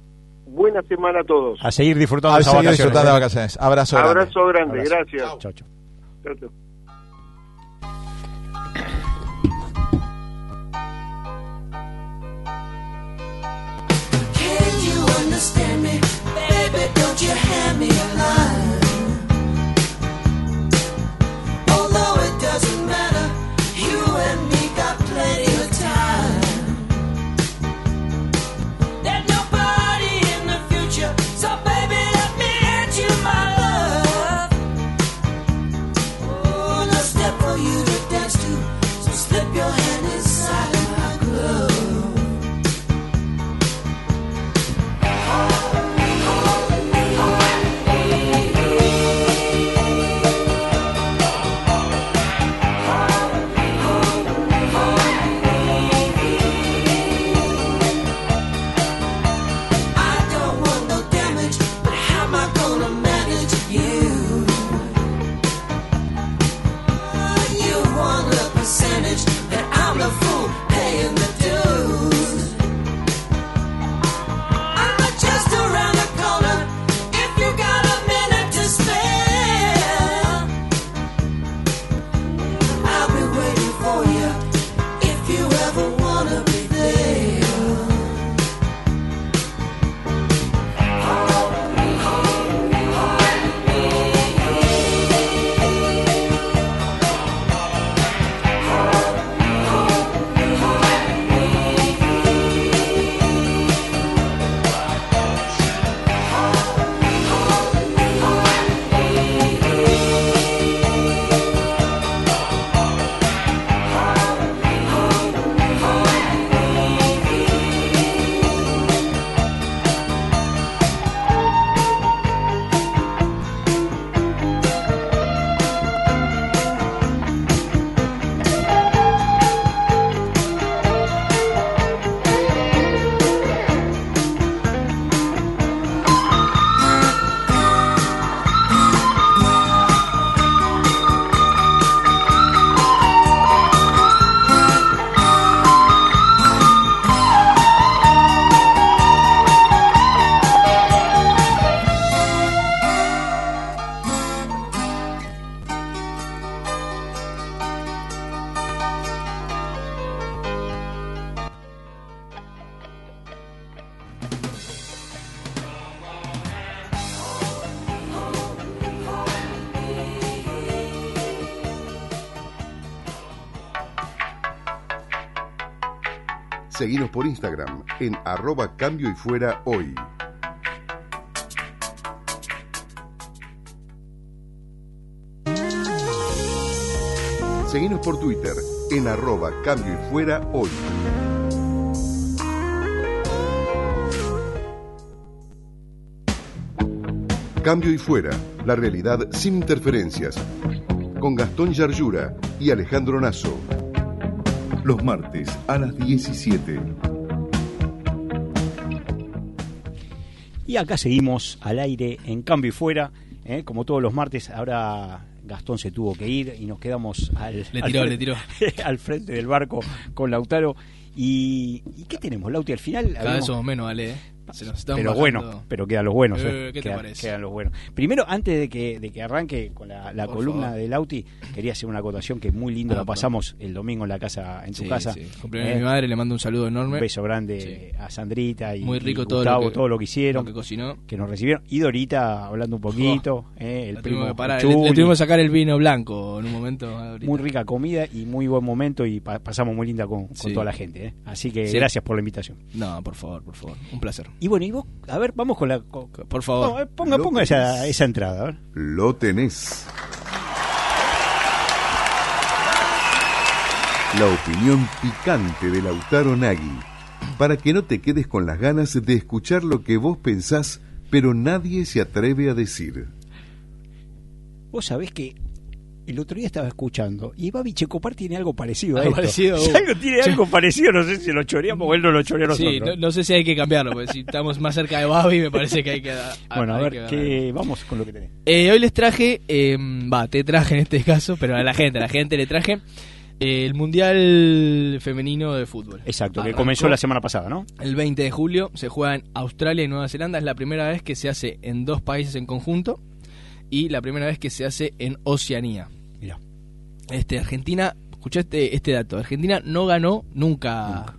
buena semana a todos. A seguir disfrutando A de esas seguir vacaciones. disfrutando de ¿eh? vacaciones. Abrazo grande. Abrazo grande, Abrazo. gracias. Chau, chau. Chau, chau. Can you understand me? Baby, don't you hand me a line. Although it doesn't matter, you and me got plenty of time. There's nobody in the future, so baby, let me hand you my love. Oh, no step for you to dance to, so slip your hand inside of my glove. Seguinos por Instagram en arroba cambio y fuera hoy. Seguinos por Twitter en arroba cambio y fuera hoy. Cambio y fuera, la realidad sin interferencias, con Gastón Yarlura y Alejandro Nasso. Los martes a las diecisiete. Y acá seguimos al aire en Cambio y Fuera, ¿eh? Como todos los martes. Ahora Gastón se tuvo que ir y nos quedamos al, le tiró, al, frente, le tiró. al frente del barco con Lautaro. ¿Y, ¿y qué tenemos, Lauti? Al final... Cada vez somos menos, Ale, ¿eh? Se nos están pero bajando. Bueno, pero quedan los buenos. Eh, eh. ¿Qué te quedan, parece? Quedan los buenos. Primero, antes de que, de que arranque con la, la columna favor. de Lauti, quería hacer una acotación que muy lindo Ah, la pasamos el domingo en la casa, en tu sí, casa. Sí. Cumpleaños eh, de mi madre, le mando un saludo enorme. Un beso grande sí. a Sandrita y, muy rico y todo Gustavo, lo que, todo lo que hicieron, lo que cocinó, que nos recibieron. Y Dorita hablando un poquito, oh, eh, el primo que parar, Chuli. le, le tuvimos que sacar el vino blanco en un momento. Ahorita. Muy rica comida y muy buen momento y pa pasamos muy linda con, con sí. toda la gente. Eh. Así que sí. gracias por la invitación. No, por favor, por favor, un placer. Y bueno, y vos, a ver, vamos con la... Con, por favor. No, ponga ponga esa, esa entrada. A ver. Lo tenés. La opinión picante de Lautaro Nagui, para que no te quedes con las ganas de escuchar lo que vos pensás, pero nadie se atreve a decir. Vos sabés que el otro día estaba escuchando y Babi Checopar tiene algo parecido a algo esto. Parecido, uh. algo, tiene algo parecido, no sé si lo choreamos o él no lo choreó a nosotros. Sí, no, no sé si hay que cambiarlo, porque si estamos más cerca de Babi me parece que hay que... A, bueno, a ver, que ¿qué, vamos con lo que tenés. Eh, hoy les traje, va, eh, te traje en este caso, pero a la gente, a la gente le traje eh, el Mundial Femenino de Fútbol. Exacto, Arrancó que comenzó la semana pasada, ¿no? El veinte de julio, se juega en Australia y Nueva Zelanda, es la primera vez que se hace en dos países en conjunto y la primera vez que se hace en Oceanía. Mirá. Este, Argentina, escuchá este, este dato, Argentina no ganó nunca, nunca.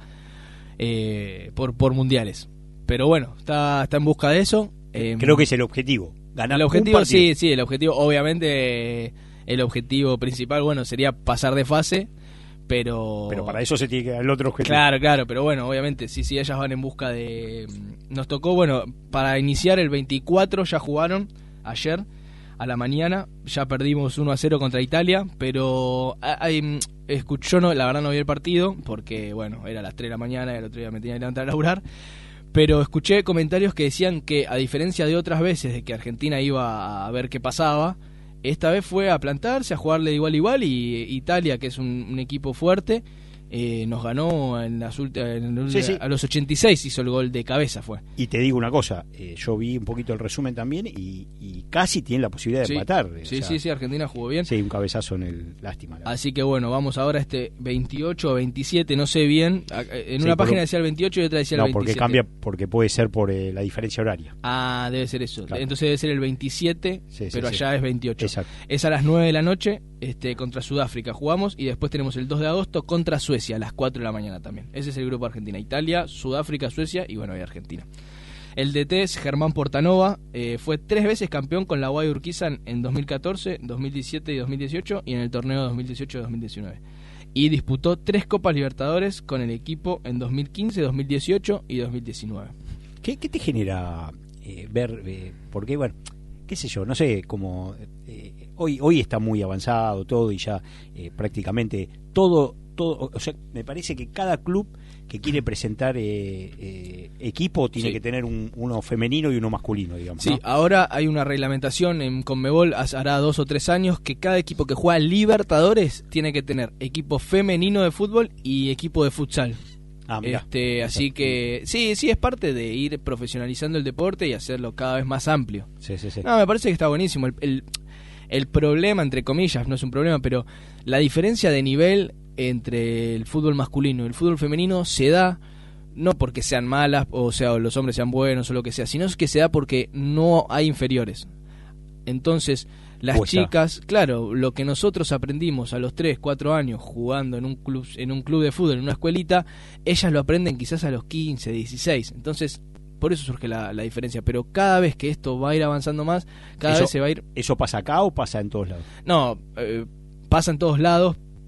Eh, por, por mundiales, pero bueno, está, está en busca de eso. Eh, Creo que es el objetivo, ganar el objetivo, un partido. sí, sí, el objetivo, obviamente, el objetivo principal, bueno, sería pasar de fase, pero... Pero para eso se tiene que dar el otro objetivo. Claro, claro, pero bueno, obviamente, sí, sí, ellas van en busca de... Nos tocó, bueno, para iniciar el veinticuatro ya jugaron ayer a la mañana, ya perdimos uno a cero contra Italia, pero hay, escuchó, no, la verdad no vi el partido, porque bueno, era a las tres de la mañana y el otro día me tenía que levantar a laburar, pero escuché comentarios que decían que a diferencia de otras veces de que Argentina iba a ver qué pasaba, esta vez fue a plantarse, a jugarle de igual a igual, y Italia, que es un, un equipo fuerte, eh, nos ganó en las últimas, sí, sí. a los ochenta y seis hizo el gol de cabeza, fue. Y te digo una cosa, eh, yo vi un poquito el resumen también y, y casi tienen la posibilidad de sí, empatar. Sí, o sea, sí, sí, Argentina jugó bien. Sí, un cabezazo en el lástima. Así que bueno, vamos ahora a este veintiocho o veintisiete, no sé bien. En sí, una página por... decía el veintiocho y otra decía no, el veintisiete. No, porque cambia, porque puede ser por eh, la diferencia horaria. Ah, debe ser eso. Claro. Entonces debe ser el veintisiete, sí, pero sí, allá sí. es veintiocho. Exacto. Es a las nueve de la noche, este, contra Sudáfrica jugamos, y después tenemos el dos de agosto contra Suecia a las cuatro de la mañana también. Ese es el grupo de Argentina, Italia, Sudáfrica, Suecia y bueno, y Argentina. El D T es Germán Portanova, eh, fue tres veces campeón con la Guay Urquiza en dos mil catorce, dos mil diecisiete y dos mil dieciocho, y en el torneo dos mil dieciocho dos mil diecinueve. Y disputó tres Copas Libertadores con el equipo en dos mil quince, dos mil dieciocho y dos mil diecinueve. ¿Qué, qué te genera eh, ver? Eh, porque, bueno, qué sé yo, no sé, como eh, hoy, hoy está muy avanzado todo y ya eh, prácticamente todo... Todo, o sea, me parece que cada club que quiere presentar eh, eh, equipo tiene sí. que tener un, uno femenino y uno masculino, digamos. Sí, ¿no? Ahora hay una reglamentación en Conmebol, hará dos o tres años, que cada equipo que juega Libertadores tiene que tener equipo femenino de fútbol y equipo de futsal. Ah, mirá. Este, así que sí, sí, es parte de ir profesionalizando el deporte y hacerlo cada vez más amplio. Sí, sí, sí. No, me parece que está buenísimo. El, el, el problema, entre comillas, no es un problema, pero la diferencia de nivel entre el fútbol masculino y el fútbol femenino se da no porque sean malas, o sea, o los hombres sean buenos o lo que sea, sino es que se da porque no hay inferiores. Entonces, las Pues chicas, está. claro, lo que nosotros aprendimos a los tres, cuatro años jugando en un club en un club de fútbol, en una escuelita, ellas lo aprenden quizás a los quince, dieciséis. Entonces, por eso surge la, la diferencia. Pero cada vez que esto va a ir avanzando más, cada eso, vez se va a ir... ¿Eso pasa acá o pasa en todos lados? No, eh, pasa en todos lados,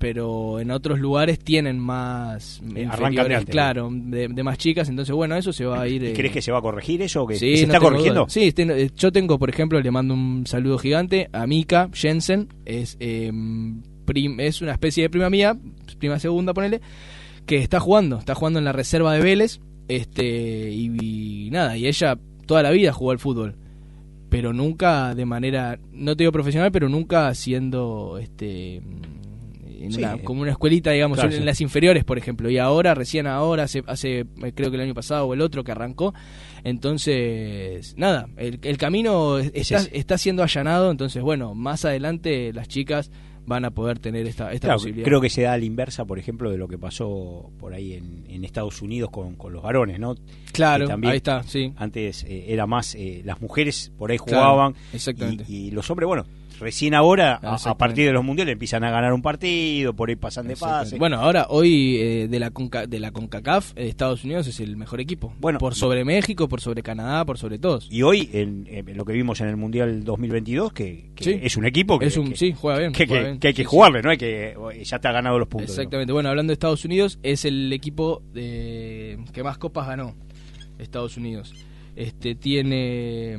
pero en otros lugares tienen más eh, inferiores, claro, de, de más chicas, entonces bueno, eso se va a ir. ¿Y eh... crees que se va a corregir eso? ¿Que, sí, que se no está tengo corrigiendo? duda. Sí, este, yo tengo, por ejemplo, le mando un saludo gigante a Mika Jensen, es eh, prim, es una especie de prima mía, prima segunda, ponele, que está jugando, está jugando en la reserva de Vélez, este y, y nada, y ella toda la vida jugó al fútbol, pero nunca de manera, no te digo profesional, pero nunca siendo este en sí, una, como una escuelita, digamos, claro, en sí. las inferiores, por ejemplo, y ahora, recién ahora, hace, hace creo que el año pasado o el otro que arrancó, entonces, nada, el, el camino está, sí, sí. está siendo allanado, entonces, bueno, más adelante las chicas van a poder tener esta, esta claro, posibilidad. Creo que se da a la inversa, por ejemplo, de lo que pasó por ahí en, en Estados Unidos con, con los varones, ¿no? Claro, ahí está, sí. Antes eh, era más, eh, las mujeres por ahí jugaban, claro, exactamente. Y, y los hombres, bueno, recién ahora, a, a partir de los mundiales, empiezan a ganar un partido, por ahí pasan de pase. Bueno, ahora, hoy, eh, de la Conca, de la CONCACAF, eh, Estados Unidos es el mejor equipo. Bueno, por sobre México, por sobre Canadá, por sobre todos. Y hoy, en, en lo que vimos en el Mundial dos mil veintidós, que, que sí. es un equipo que, es un, que, sí, juega bien, que, juega que, bien. que hay que sí, jugarle, sí. ¿no? Hay que, ya está ganado los puntos. Exactamente. ¿no? Bueno, hablando de Estados Unidos, es el equipo de, que más copas ganó, Estados Unidos. Este tiene...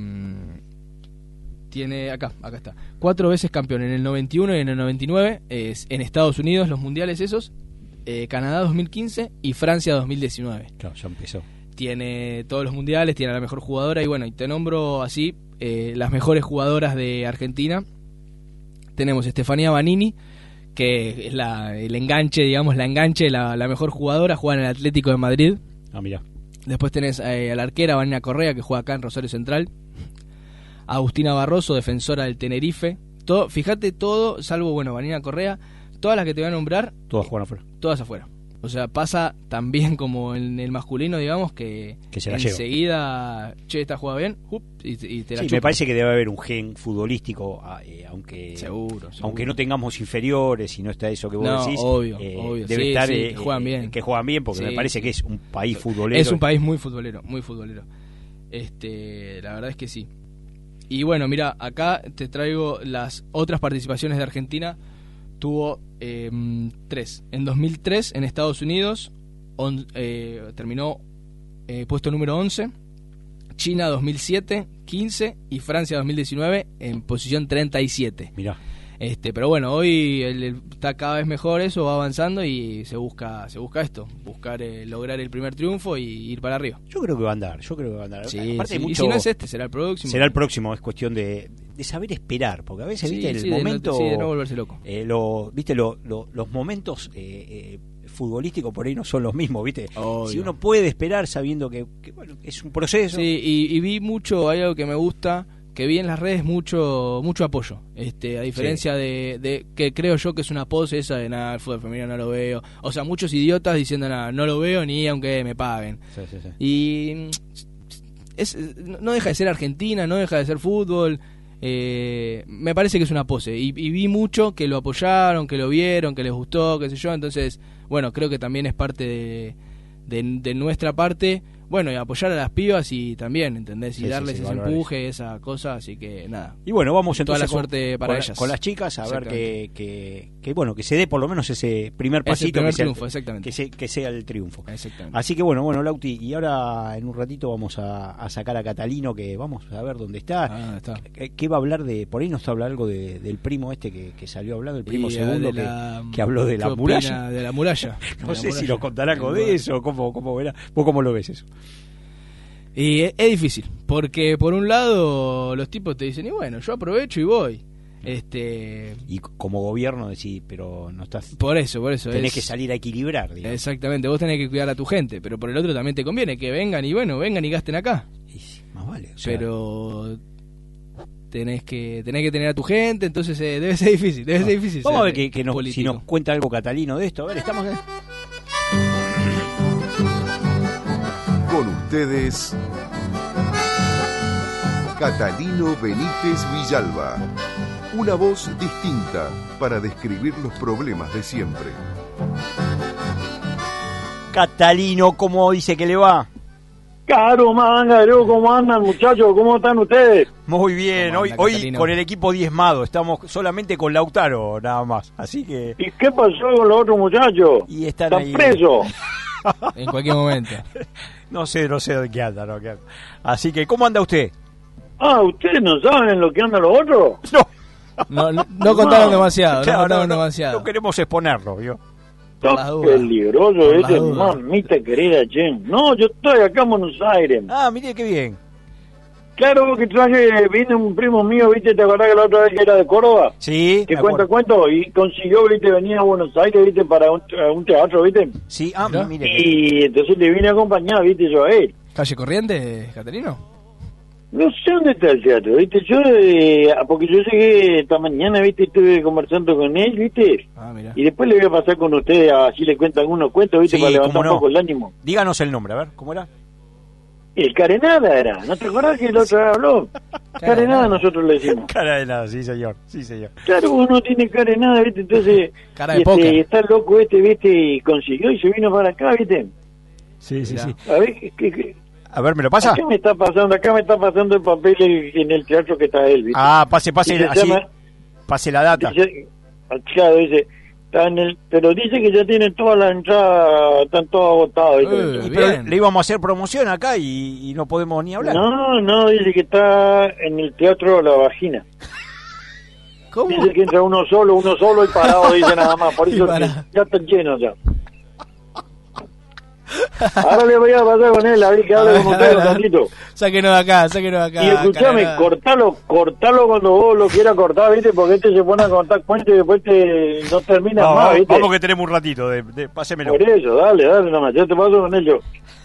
Tiene acá, acá está. Cuatro veces campeón en el noventa y uno y en el noventa y nueve, es en Estados Unidos, los mundiales esos, eh, Canadá dos mil quince y Francia dos mil diecinueve. Claro, ya empezó. Tiene todos los mundiales, tiene a la mejor jugadora y bueno, y te nombro así eh, las mejores jugadoras de Argentina. Tenemos Estefanía Banini, que es la, el enganche, digamos, la enganche, la, la mejor jugadora, juega en el Atlético de Madrid. Ah, mira. Después tenés eh, a la arquera Vanina Correa, que juega acá en Rosario Central. Agustina Barroso, defensora del Tenerife. Todo, fíjate todo, salvo, bueno, Vanina Correa, todas las que te voy a nombrar, todas juegan afuera. Todas afuera. O sea, pasa también como en el masculino, digamos, que, que se la enseguida, lleva. Che, esta juega bien, up, y, y te la sí, chupa. Me parece que debe haber un gen futbolístico, eh, aunque seguro, seguro. aunque no tengamos inferiores y no está eso que vos no, decís, obvio, eh, obvio. debe Sí, estar sí, eh, que juegan bien. Que juegan bien, porque sí, me parece sí. que es un país futbolero. Es un país muy futbolero, muy futbolero. Este, la verdad es que sí. Y bueno, mira, acá te traigo las otras participaciones de Argentina. Tuvo eh, tres. En dos mil tres en Estados Unidos on, eh, terminó eh, puesto número once. China dos mil siete, quince y Francia dos mil diecinueve en posición treinta y siete. Mirá. Este, pero bueno, hoy el, el, está cada vez mejor eso, va avanzando y se busca se busca esto, buscar eh, lograr el primer triunfo y ir para arriba. Yo creo que va a andar, yo creo que va a andar. Sí, Aparte sí. Mucho, y si no es este, será el próximo. Será el próximo, es cuestión de, de saber esperar, porque a veces, sí, viste, el sí, momento... De no, sí, de no volverse loco. Eh, lo, viste, lo, lo, los momentos eh, eh, futbolísticos por ahí no son los mismos, viste. Obvio. Si uno puede esperar sabiendo que, que bueno, es un proceso... Sí, y, y vi mucho, hay algo que me gusta... que vi en las redes mucho mucho apoyo, este a diferencia sí. de, de que creo yo que es una pose esa de nada, el fútbol femenino no lo veo, o sea, muchos idiotas diciendo nada, no lo veo ni aunque me paguen. Sí, sí, sí. Y es, no deja de ser Argentina, no deja de ser fútbol, eh, me parece que es una pose, y, y vi mucho que lo apoyaron, que lo vieron, que les gustó, qué sé yo, entonces, bueno, creo que también es parte de, de, de nuestra parte. Bueno, y apoyar a las pibas y también, ¿entendés? Y sí, darles sí, sí, ese empuje, eso. Esa cosa, así que nada. Y bueno, vamos entonces toda la suerte con, para con, ellas. Con las chicas, a ver que, que, que, bueno, que se dé por lo menos ese primer pasito. Ese primer que sea, triunfo, exactamente. Que, se, que sea el triunfo. Exactamente. Así que bueno, bueno, Lauti, y ahora en un ratito vamos a, a sacar a Catalino, que vamos a ver dónde está. Ah, está. ¿Qué, ¿Qué va a hablar de, por ahí nos habla algo de, del primo este que, que salió hablando, el primo y segundo de la, que, que habló de la muralla? De la muralla. no de sé la muralla. si nos contará algo de eso, cómo, cómo verá. ¿Vos cómo lo ves eso? Y es, es difícil, porque por un lado los tipos te dicen, y bueno, yo aprovecho y voy. Este Y como gobierno decís, pero no estás... Por eso, por eso. Tenés es, que salir a equilibrar, digamos. Exactamente, vos tenés que cuidar a tu gente, pero por el otro también te conviene que vengan y bueno, vengan y gasten acá. Y sí, más vale. O sea, pero... Tenés que tenés que tener a tu gente, entonces eh, debe ser difícil, debe no. ser difícil. Vamos a ver que, que nos, si nos cuenta algo Catalino de esto. A ver, estamos... Con ustedes, Catalino Benítez Villalba. Una voz distinta para describir los problemas de siempre. Catalino, ¿cómo dice que le va? Caro, Mangaro, ¿cómo andan, muchachos? ¿Cómo están ustedes? Muy bien, hoy, anda, hoy Catarino? con el equipo diezmado, estamos solamente con Lautaro nada más, así que... ¿Y qué pasó con los otros muchachos? Y están ¿Están ahí. presos? En cualquier momento. No sé, no sé de qué anda, no, qué anda. Así que, ¿cómo anda usted? Ah, ¿ustedes no saben lo que andan los otros? No, No, no, no contaron demasiado, no claro, contaron no, no, demasiado. no queremos exponerlo, ¿vio? Por las Está dudas. peligroso Por las ese, dudas. mamita querida, che. No, yo estoy acá en Buenos Aires. Ah, mire qué bien. Claro que traje, vino un primo mío, ¿viste? ¿Te acordás que la otra vez que era de Córdoba? Sí, Que me cuenta, acuerdo. cuento, y consiguió, ¿viste? Venía a Buenos Aires, ¿viste? Para un, a un teatro, ¿viste? Sí, ah, ¿Ya? mire. Y entonces le vine a acompañar, ¿viste? Yo a él. ¿Calle Corriente, Catarino? No sé dónde está el teatro, ¿viste? Yo, eh, porque yo llegué esta mañana, ¿viste? Estuve conversando con él, ¿viste? Ah, mira. Y después le voy a pasar con ustedes, así le cuentan algunos cuentos, ¿viste? Sí, Para levantar cómo un no. poco el ánimo. Díganos el nombre, a ver, ¿cómo era? El Carenada era, ¿no te acordás que el otro día habló? Carenada nosotros le decimos. Cara de nada, sí, señor, sí, señor. Claro, uno tiene Carenada, ¿viste? Entonces, Cara de este, póker. está loco este, ¿viste? Y consiguió y se vino para acá, ¿viste? Sí, sí, Mirá. sí. A ver, ¿qué, qué, qué? A ver, ¿me lo pasa? Acá me está pasando, acá me está pasando el papel en el teatro que está él, ¿viste? Ah, pase, pase, Y se así, llama- pase la data. Dice, claro, dice, está en el, pero dice que ya tienen todas las entradas, están todas agotadas. ¿viste? Eh, Y pero bien. le íbamos a hacer promoción acá y, y no podemos ni hablar. No, no, dice que está en el teatro La Vagina. ¿Cómo? Dice que entra uno solo, uno solo y parado, dice nada más. Por Y eso que parado. ya están llenos ya. Ahora le voy a pasar con él, a ver que hable con ustedes un ratito. Sáquenos de acá, sáquenos de acá. Y escúchame, Carenada. cortalo, cortalo cuando vos lo quieras cortar, ¿viste? Porque este se pone a contar cuentos y después te, no termina No, más, vamos, ¿viste? vamos que tenemos un ratito, de, de, pásemelo. Por eso, dale, dale nomás, yo te paso con él yo.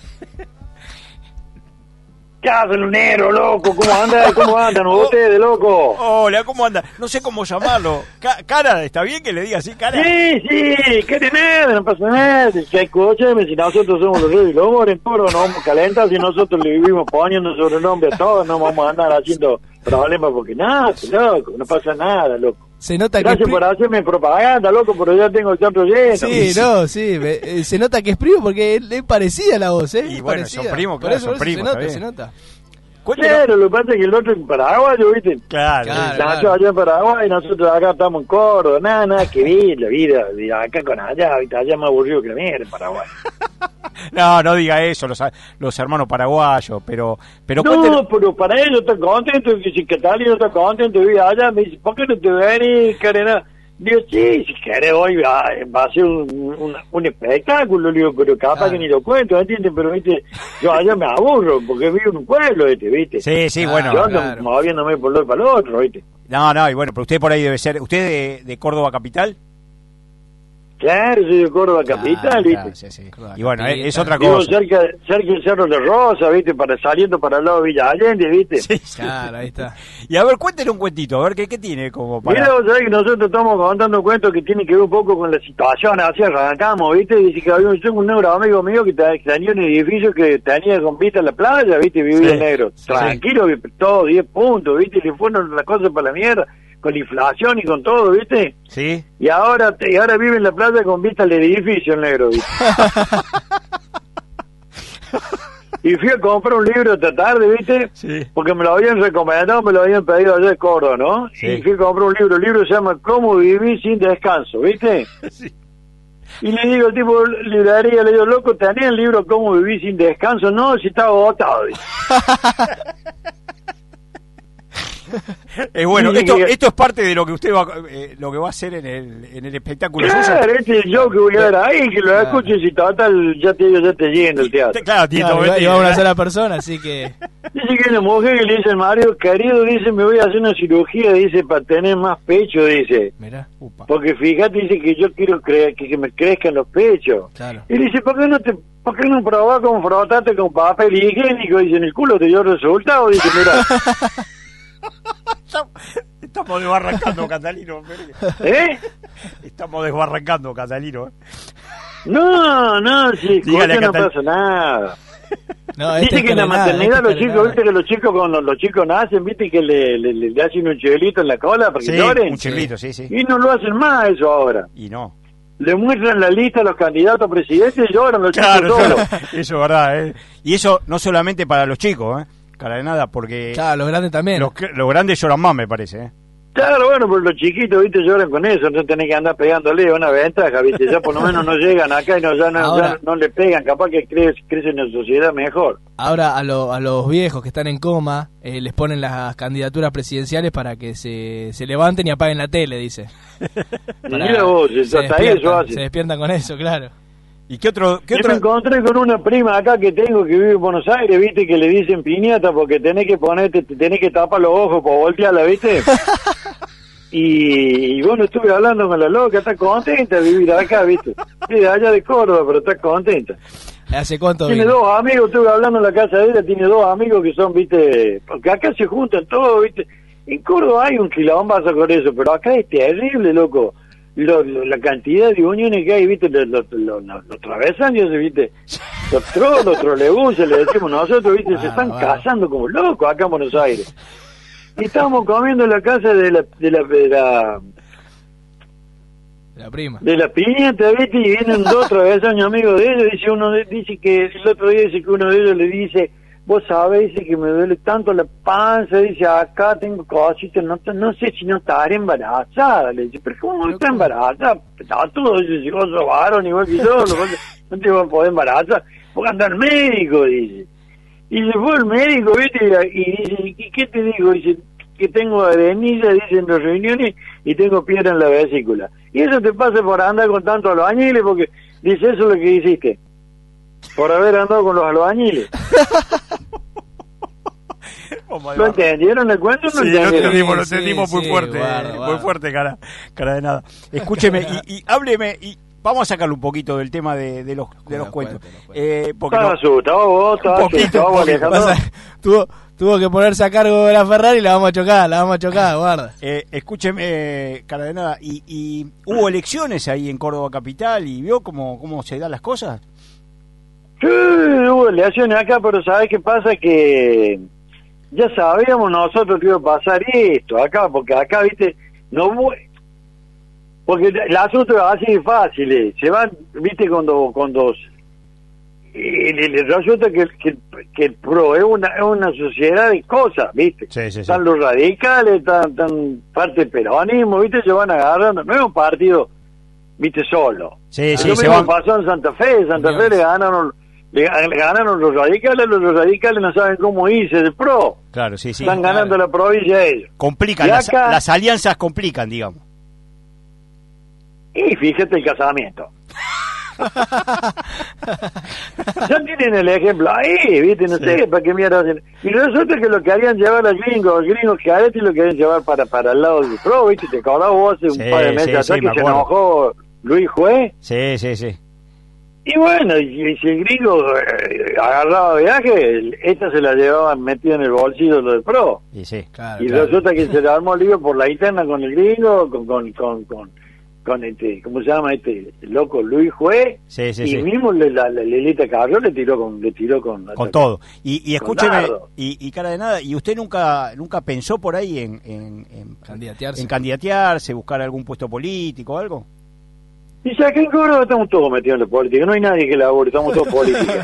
¿Qué hace, lunero, loco? ¿Cómo anda? ¿Cómo andan ustedes, loco? Hola, ¿cómo anda? No sé cómo llamarlo. Ca- cara, ¿está bien que le diga así, cara? Sí, sí, ¿qué tenés? No pasa nada. Si hay coche, si nosotros somos los reyes lobos en toro, nos vamos a calentar. Si nosotros le vivimos poniendo sobrenombre a todos, no vamos a andar haciendo problemas porque nada, loco, no pasa nada, loco. Se nota que Gracias es por pri- hacerme propaganda, loco, pero ya tengo el teatro lleno. Sí, no, sí, me- eh, se nota que es primo porque es, es parecida la voz, ¿eh? Y Es bueno, parecida. son primos, Por claro, eso, son por eso primos, se nota, está se bien. nota. Cuéntenos. Claro, lo que pasa es que el otro en Paraguay, ¿viste? Claro. Claro. Nació allá en Paraguay y nosotros acá estamos en Córdoba, nada, nada que ver la vida de acá con allá, ¿viste? Allá es más aburrido que la mierda en Paraguay. No, no diga eso, los, los hermanos paraguayos, pero, pero No, cuéntenos. pero para ellos estoy contento, que si Catalina está contento, vive allá, me dice, ¿por qué no te venís, Karena? Digo, sí, si querés hoy va, va a ser un, un, un espectáculo, digo, pero capaz Claro. que ni lo cuento, ¿entiendes? Pero, viste, yo allá me aburro, porque vivo en un pueblo, este, ¿viste? Sí, sí, Ah, bueno. Yo ando claro. moviéndome por lo para el otro, ¿viste? No, no, y bueno, pero usted por ahí debe ser. ¿Usted de, de Córdoba Capital? Claro, soy de Córdoba Capital, ¿viste? Claro, sí, sí. Córdoba Y bueno, Capital. es, es otra Vivo cosa. cerca, cerca del Cerro de Rosa, ¿viste? Para, saliendo para el lado de Villa Allende, ¿viste? Sí, sí. Claro, ahí está. Y a ver, cuéntenos un cuentito, a ver qué, qué tiene como para. Mira, vos sabés que nosotros estamos contando cuentos que tienen que ver un poco con la situación, así arrancamos, ¿viste? Dice que había un, yo tengo un negro amigo mío que te- que tenía un edificio que tenía con vista a la playa, ¿viste? Vivía Sí, negro. sí. Tranquilo, vi- todo diez puntos, ¿viste? Y le fueron las cosas para la mierda, con la inflación y con todo, ¿viste? Sí. Y ahora, y ahora vive en la playa con vista al edificio el negro, ¿viste? Y fui a comprar un libro esta tarde, ¿viste? Sí. Porque me lo habían recomendado, me lo habían pedido allá de Córdoba, ¿no? Sí. Y fui a comprar un libro, el libro se llama ¿Cómo vivir sin descanso?, ¿viste? Sí. Y le digo, tipo, librería, le digo, loco, ¿tenés el libro ¿Cómo vivir sin descanso? No, si está agotado, ¿viste? Eh, bueno, Dice esto, que- esto es parte de lo que usted va, eh, lo que va a hacer en el, en el espectáculo suyo. Claro, este es el show que voy a ver ahí, que lo Claro. escuches y total, ya te digo, ya te lleno el teatro. Claro, tiene Claro, todo iba, el- iba una sola persona, así que. Dice que una mujer que le dice al marido, querido, dice, me voy a hacer una cirugía, dice, para tener más pecho, dice. Mirá, Upa. Porque fíjate, dice que yo quiero cre- que, que me crezcan los pechos. claro. Y dice, ¿por qué no te, por qué no probás con frotarte con papel higiénico? Dice, en el culo te dio resultado. Dice, mira, Estamos desbarrancando, Catalino. ¿eh? Estamos desbarrancando, Catalino. No, no, si Dígale escucha, a no Catal- pasa nada. No, este Dice es que en la calenada, maternidad este los es chicos, calenada. viste que los chicos cuando los chicos nacen, viste que le, le, le hacen un chilito en la cola para que Sí, lloren. un chirlito, sí, sí. Y no lo hacen más eso ahora. Y no. le muestran la lista a los candidatos a presidente y lloran los claro, chicos solos. Claro, eso es verdad, ¿eh? Y eso no solamente para los chicos, ¿eh? Cara de nada, porque... Claro, los grandes también. Los, los grandes lloran más, me parece, ¿eh? Claro, bueno, pero los chiquitos, viste, lloran con eso, no tenés que andar pegándole, una ventaja, viste, ya por lo menos no llegan acá y no, ya no, Ahora, ya no le pegan, capaz que crece, crece en la sociedad mejor. Ahora a, lo, a los viejos que están en coma eh, les ponen las candidaturas presidenciales para que se, se levanten y apaguen la tele, dice. Mira vos, se hasta eso hace. Se despiertan con eso, claro. ¿Y qué otro? Qué Yo otro? me encontré con una prima acá que tengo que vive en Buenos Aires, viste, que le dicen piñata porque tenés que ponerte, tenés que tapar los ojos para voltearla, viste. Y, y bueno, estuve hablando con la loca, está contenta de vivir acá, viste. Sí, de allá de Córdoba, pero está contenta. ¿Hace cuánto Tiene vino? dos amigos, estuve hablando en la casa de ella, tiene dos amigos que son, viste, porque acá se juntan todos, viste. En Córdoba hay un quilombazo con eso, pero acá es terrible, loco. Lo, lo, la cantidad de uniones que hay, viste, los, los, los, los travesaños, viste, los trolls, los trolebuses, le decimos nosotros, viste, se están casando como locos acá en Buenos Aires. Y estábamos comiendo en la casa de la, de la, de la, la prima. De la piñata, viste, y vienen dos travesaños amigos de ellos, dice uno, de, dice que el otro día dice que uno de ellos le dice, vos sabés, dice que me duele tanto la panza, dice, acá tengo cositas, no, no sé si no estaré embarazada, le dice, pero ¿cómo no está embarazada? Está todo, dice, si vos sos varón igual que yo, no te vas a poder embarazar, porque anda al médico, dice. Y se fue el médico, viste, y dice, ¿y qué te digo? Dice, que tengo arenilla, dicen las reuniones, y tengo piedra en la vesícula. Y eso te pasa por andar con tantos albañiles, porque dice, eso es lo que hiciste, por haber andado con los albañiles. Oh, ¿Lo entendieron el cuento o no sí, entendieron? lo entendimos, lo entendimos sí, muy sí, fuerte, guarda, eh, guarda. muy fuerte, cara, cara de nada. Escúcheme, y, y hábleme, y vamos a sacarle un poquito del tema de, de los de los, los cuentos. cuentos, los Eh, porque Estaba no, asustado vos, estaba un poquito, asustado, un poquito. Alejandro. Pasa, tuvo, tuvo que ponerse a cargo de la Ferrari y la vamos a chocar, la vamos a chocar, guarda. eh, escúcheme, eh, cara de nada, y, y hubo elecciones ahí en Córdoba Capital y vio cómo, cómo se dan las cosas. Sí, hubo elecciones acá, pero ¿sabés qué pasa? Que ya sabíamos nosotros que iba a pasar esto acá, porque acá, viste, no hubo... Porque el asunto es así de fácil, eh. Se van, viste, cuando... cuando y le resulta que, que, que el PRO es una, es una sociedad de cosas, viste. Sí, sí, sí. Están los radicales, están, están parte del peronismo, viste, se van agarrando. No es un partido, viste, solo. Sí, sí, Lo se mismo van. pasó en Santa Fe, Santa Fe le ganaron... Le, le ganaron los radicales, los radicales no saben cómo irse del PRO. Claro, sí, sí. Están claro. ganando la provincia ellos. Complican, Y las, acá- las alianzas complican, digamos. Y fíjate el casamiento. Ya tienen el ejemplo ahí, ¿viste? No Sí. sé para qué mierda hacen. Y resulta que lo querían llevar al gringo, el gringo que a este lo querían llevar para, para el lado del PRO, ¿viste? Te acordás vos hace un Sí, par de meses sí, atrás sí, que me se acuerdo. enojó Luis Juez. Sí, sí, sí. Y bueno, y, y si el gringo eh, agarraba viaje, el- esta se la llevaban metida en el bolsillo lo del PRO. Y sí. Claro, Y claro. resulta que se le armó el lío por la interna con el gringo, con, con, con, con, con este, ¿cómo se llama este el loco Luis Juez? Sí, sí, y sí. mismo le- la, la Lelita Carrió le tiró con, le tiró con, Con todo. Y, y escúcheme, dardo. y, y cara de nada, ¿y usted nunca nunca pensó por ahí en, en, en, Candidatearse. en candidatearse, buscar algún puesto político o algo? Y ya que en Córdoba estamos todos metidos en la política, no hay nadie que labore, estamos todos políticos.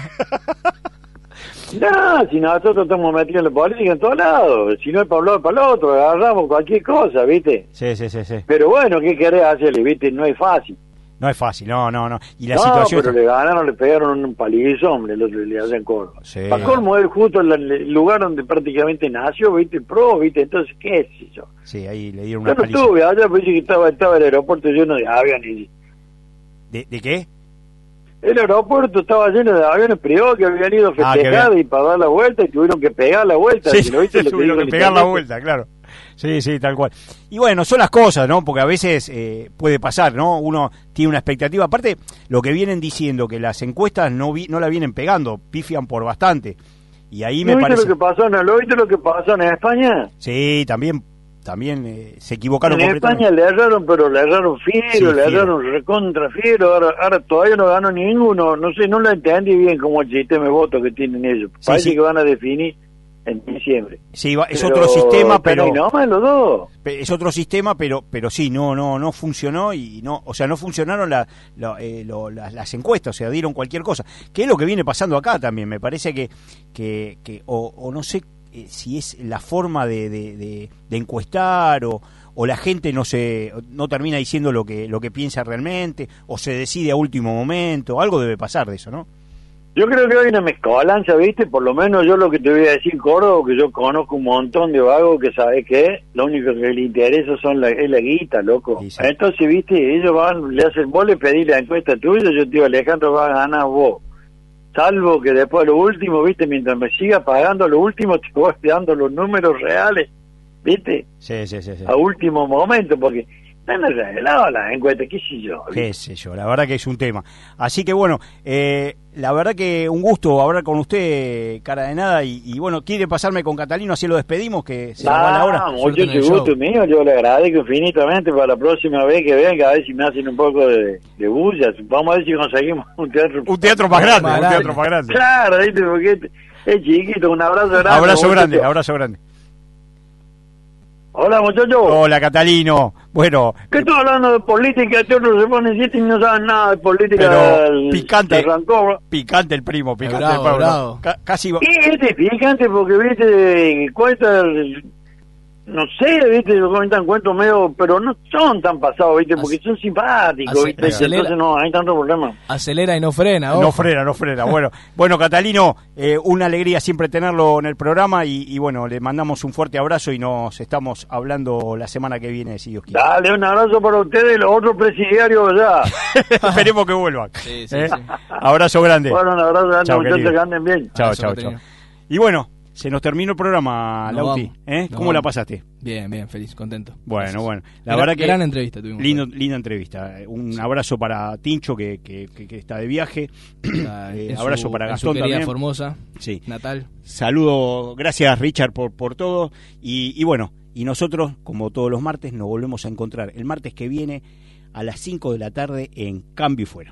No, si nosotros estamos metidos en la política en todos lados, si no es para un lado, para el otro, agarramos cualquier cosa, ¿viste? Sí, sí, sí, sí. Pero bueno, ¿qué querés hacerle, viste? No es fácil. No es fácil, no, no, no. Y la no, situación... pero le ganaron, le pegaron un palizo, hombre, el otro le hacen Córdoba. Sí. Para colmo es justo el, el lugar donde prácticamente nació, viste, el PRO, viste, entonces, ¿qué es eso? Sí, ahí le dieron Yo una no paliza. estuve allá, pues que estaba, estaba el aeropuerto lleno de aviones. ¿De, ¿De qué? El aeropuerto estaba lleno de aviones privados que habían ido a Ah, que festejar había- y para dar la vuelta y tuvieron que pegar la vuelta. Sí, si no viste lo que tuvieron dijo que el pegar la intendente. vuelta, claro. Sí, sí, tal cual. Y bueno, son las cosas, ¿no? Porque a veces eh, puede pasar, ¿no? Uno tiene una expectativa. Aparte, lo que vienen diciendo, que las encuestas no vi, no la vienen pegando, pifian por bastante. Y ahí me ¿No viste parece... lo que pasó? ¿No lo viste lo que pasó en España? Sí, también, también eh, se equivocaron En completamente. España le erraron, pero le erraron fiero, Sí, le fiero. erraron recontra fiero. Ahora, ahora todavía no ganó ninguno. No sé, no lo entendí bien como el sistema de votos que tienen ellos. Sí, Parece sí. que van a definir en diciembre. Sí, va, es Pero otro sistema, pero no más los dos. es otro sistema, pero pero sí, no no no funcionó y no, o sea, no funcionaron la, la, eh, lo, las, las encuestas, o sea, dieron cualquier cosa. Que es lo que viene pasando acá también, me parece que que, que o, o no sé eh, si es la forma de, de, de, de encuestar o o la gente no se no termina diciendo lo que lo que piensa realmente o se decide a último momento, algo debe pasar de eso, ¿no? Yo creo que hay una mezcolanza, ¿viste? Por lo menos yo lo que te voy a decir, Córdoba, que yo conozco un montón de vagos que sabe que lo único que les interesa son la, es la guita, loco. Sí, sí. Entonces, ¿viste? Ellos van, le hacen, vos le pedís la encuesta tuya, yo te digo, Alejandro, va a ganar vos. Salvo que después lo último, ¿viste? Mientras me siga pagando lo último, te voy dando los números reales, ¿viste? Sí, sí, sí, sí. A último momento, porque están arregladas las encuestas, qué sé yo. ¿viste? Qué sé yo, la verdad que es un tema. Así que bueno, eh, la verdad que un gusto hablar con usted, cara de nada, y, y bueno, quiere pasarme con Catalino, así lo despedimos, que se nos va la hora. Mucho gusto mío, yo le agradezco infinitamente para la próxima vez que venga, a ver si me hacen un poco de, de bulla. Vamos a ver si conseguimos un teatro. Un teatro más grande, un teatro más grande. Claro, ¿viste? Porque es chiquito, un abrazo grande. Abrazo grande, abrazo grande. Hola, muchachos. Hola, Catalino. Bueno. ¿Qué estás hablando de política? Este otro se pone siete y no saben nada de política. Pero picante. Arrancó. Picante el primo, picante bravo, el Pablo. Bravo. C- casi. Y este es picante porque, viste, cuenta. No sé, viste, lo comentan cuentos medio, pero no son tan pasados, viste, porque son simpáticos, Ace- viste, acelera. Entonces no hay tanto problema. Acelera y no frena, ojo. No frena, no frena. Bueno, bueno, Catalino, eh, una alegría siempre tenerlo en el programa y, y bueno, le mandamos un fuerte abrazo y nos estamos hablando la semana que viene, si Dios quiere. Dale, un abrazo para ustedes y los otros presidiarios allá. Esperemos que vuelvan. Sí, sí, ¿Eh? sí. Abrazo grande. Bueno, un abrazo grande, muchachos, que anden bien. Chao, chao, chao. Y bueno, se nos terminó el programa, no Lauti. ¿Eh? ¿Cómo vamos. La pasaste? Bien, bien, feliz, contento. Bueno, Gracias. bueno. La gran, verdad que gran entrevista tuvimos. Lindo, linda entrevista. Un sí. abrazo para Tincho, que, que, que, que está de viaje. Ah, eh, su, abrazo para Gastón también. Formosa, sí. Natal. Saludo, gracias Richard por, por todo. Y, y bueno, y nosotros, como todos los martes, nos volvemos a encontrar el martes que viene a las cinco de la tarde en Cambio y Fuera.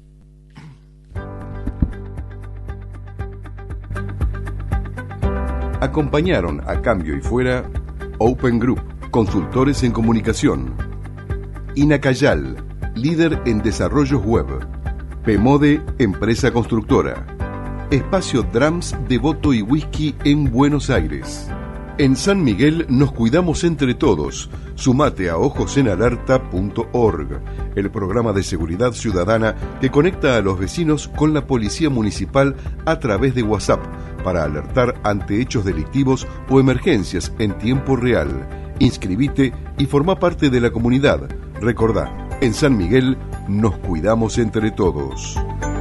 Acompañaron a Cambio y Fuera Open Group, consultores en comunicación. Inacayal, líder en desarrollos web. Pemode, empresa constructora. Espacio Drums, Devoto y Whisky en Buenos Aires. En San Miguel nos cuidamos entre todos. Sumate a ojos en alerta punto org, el programa de seguridad ciudadana que conecta a los vecinos con la policía municipal a través de WhatsApp para alertar ante hechos delictivos o emergencias en tiempo real. Inscribite y forma parte de la comunidad. Recordá, en San Miguel nos cuidamos entre todos.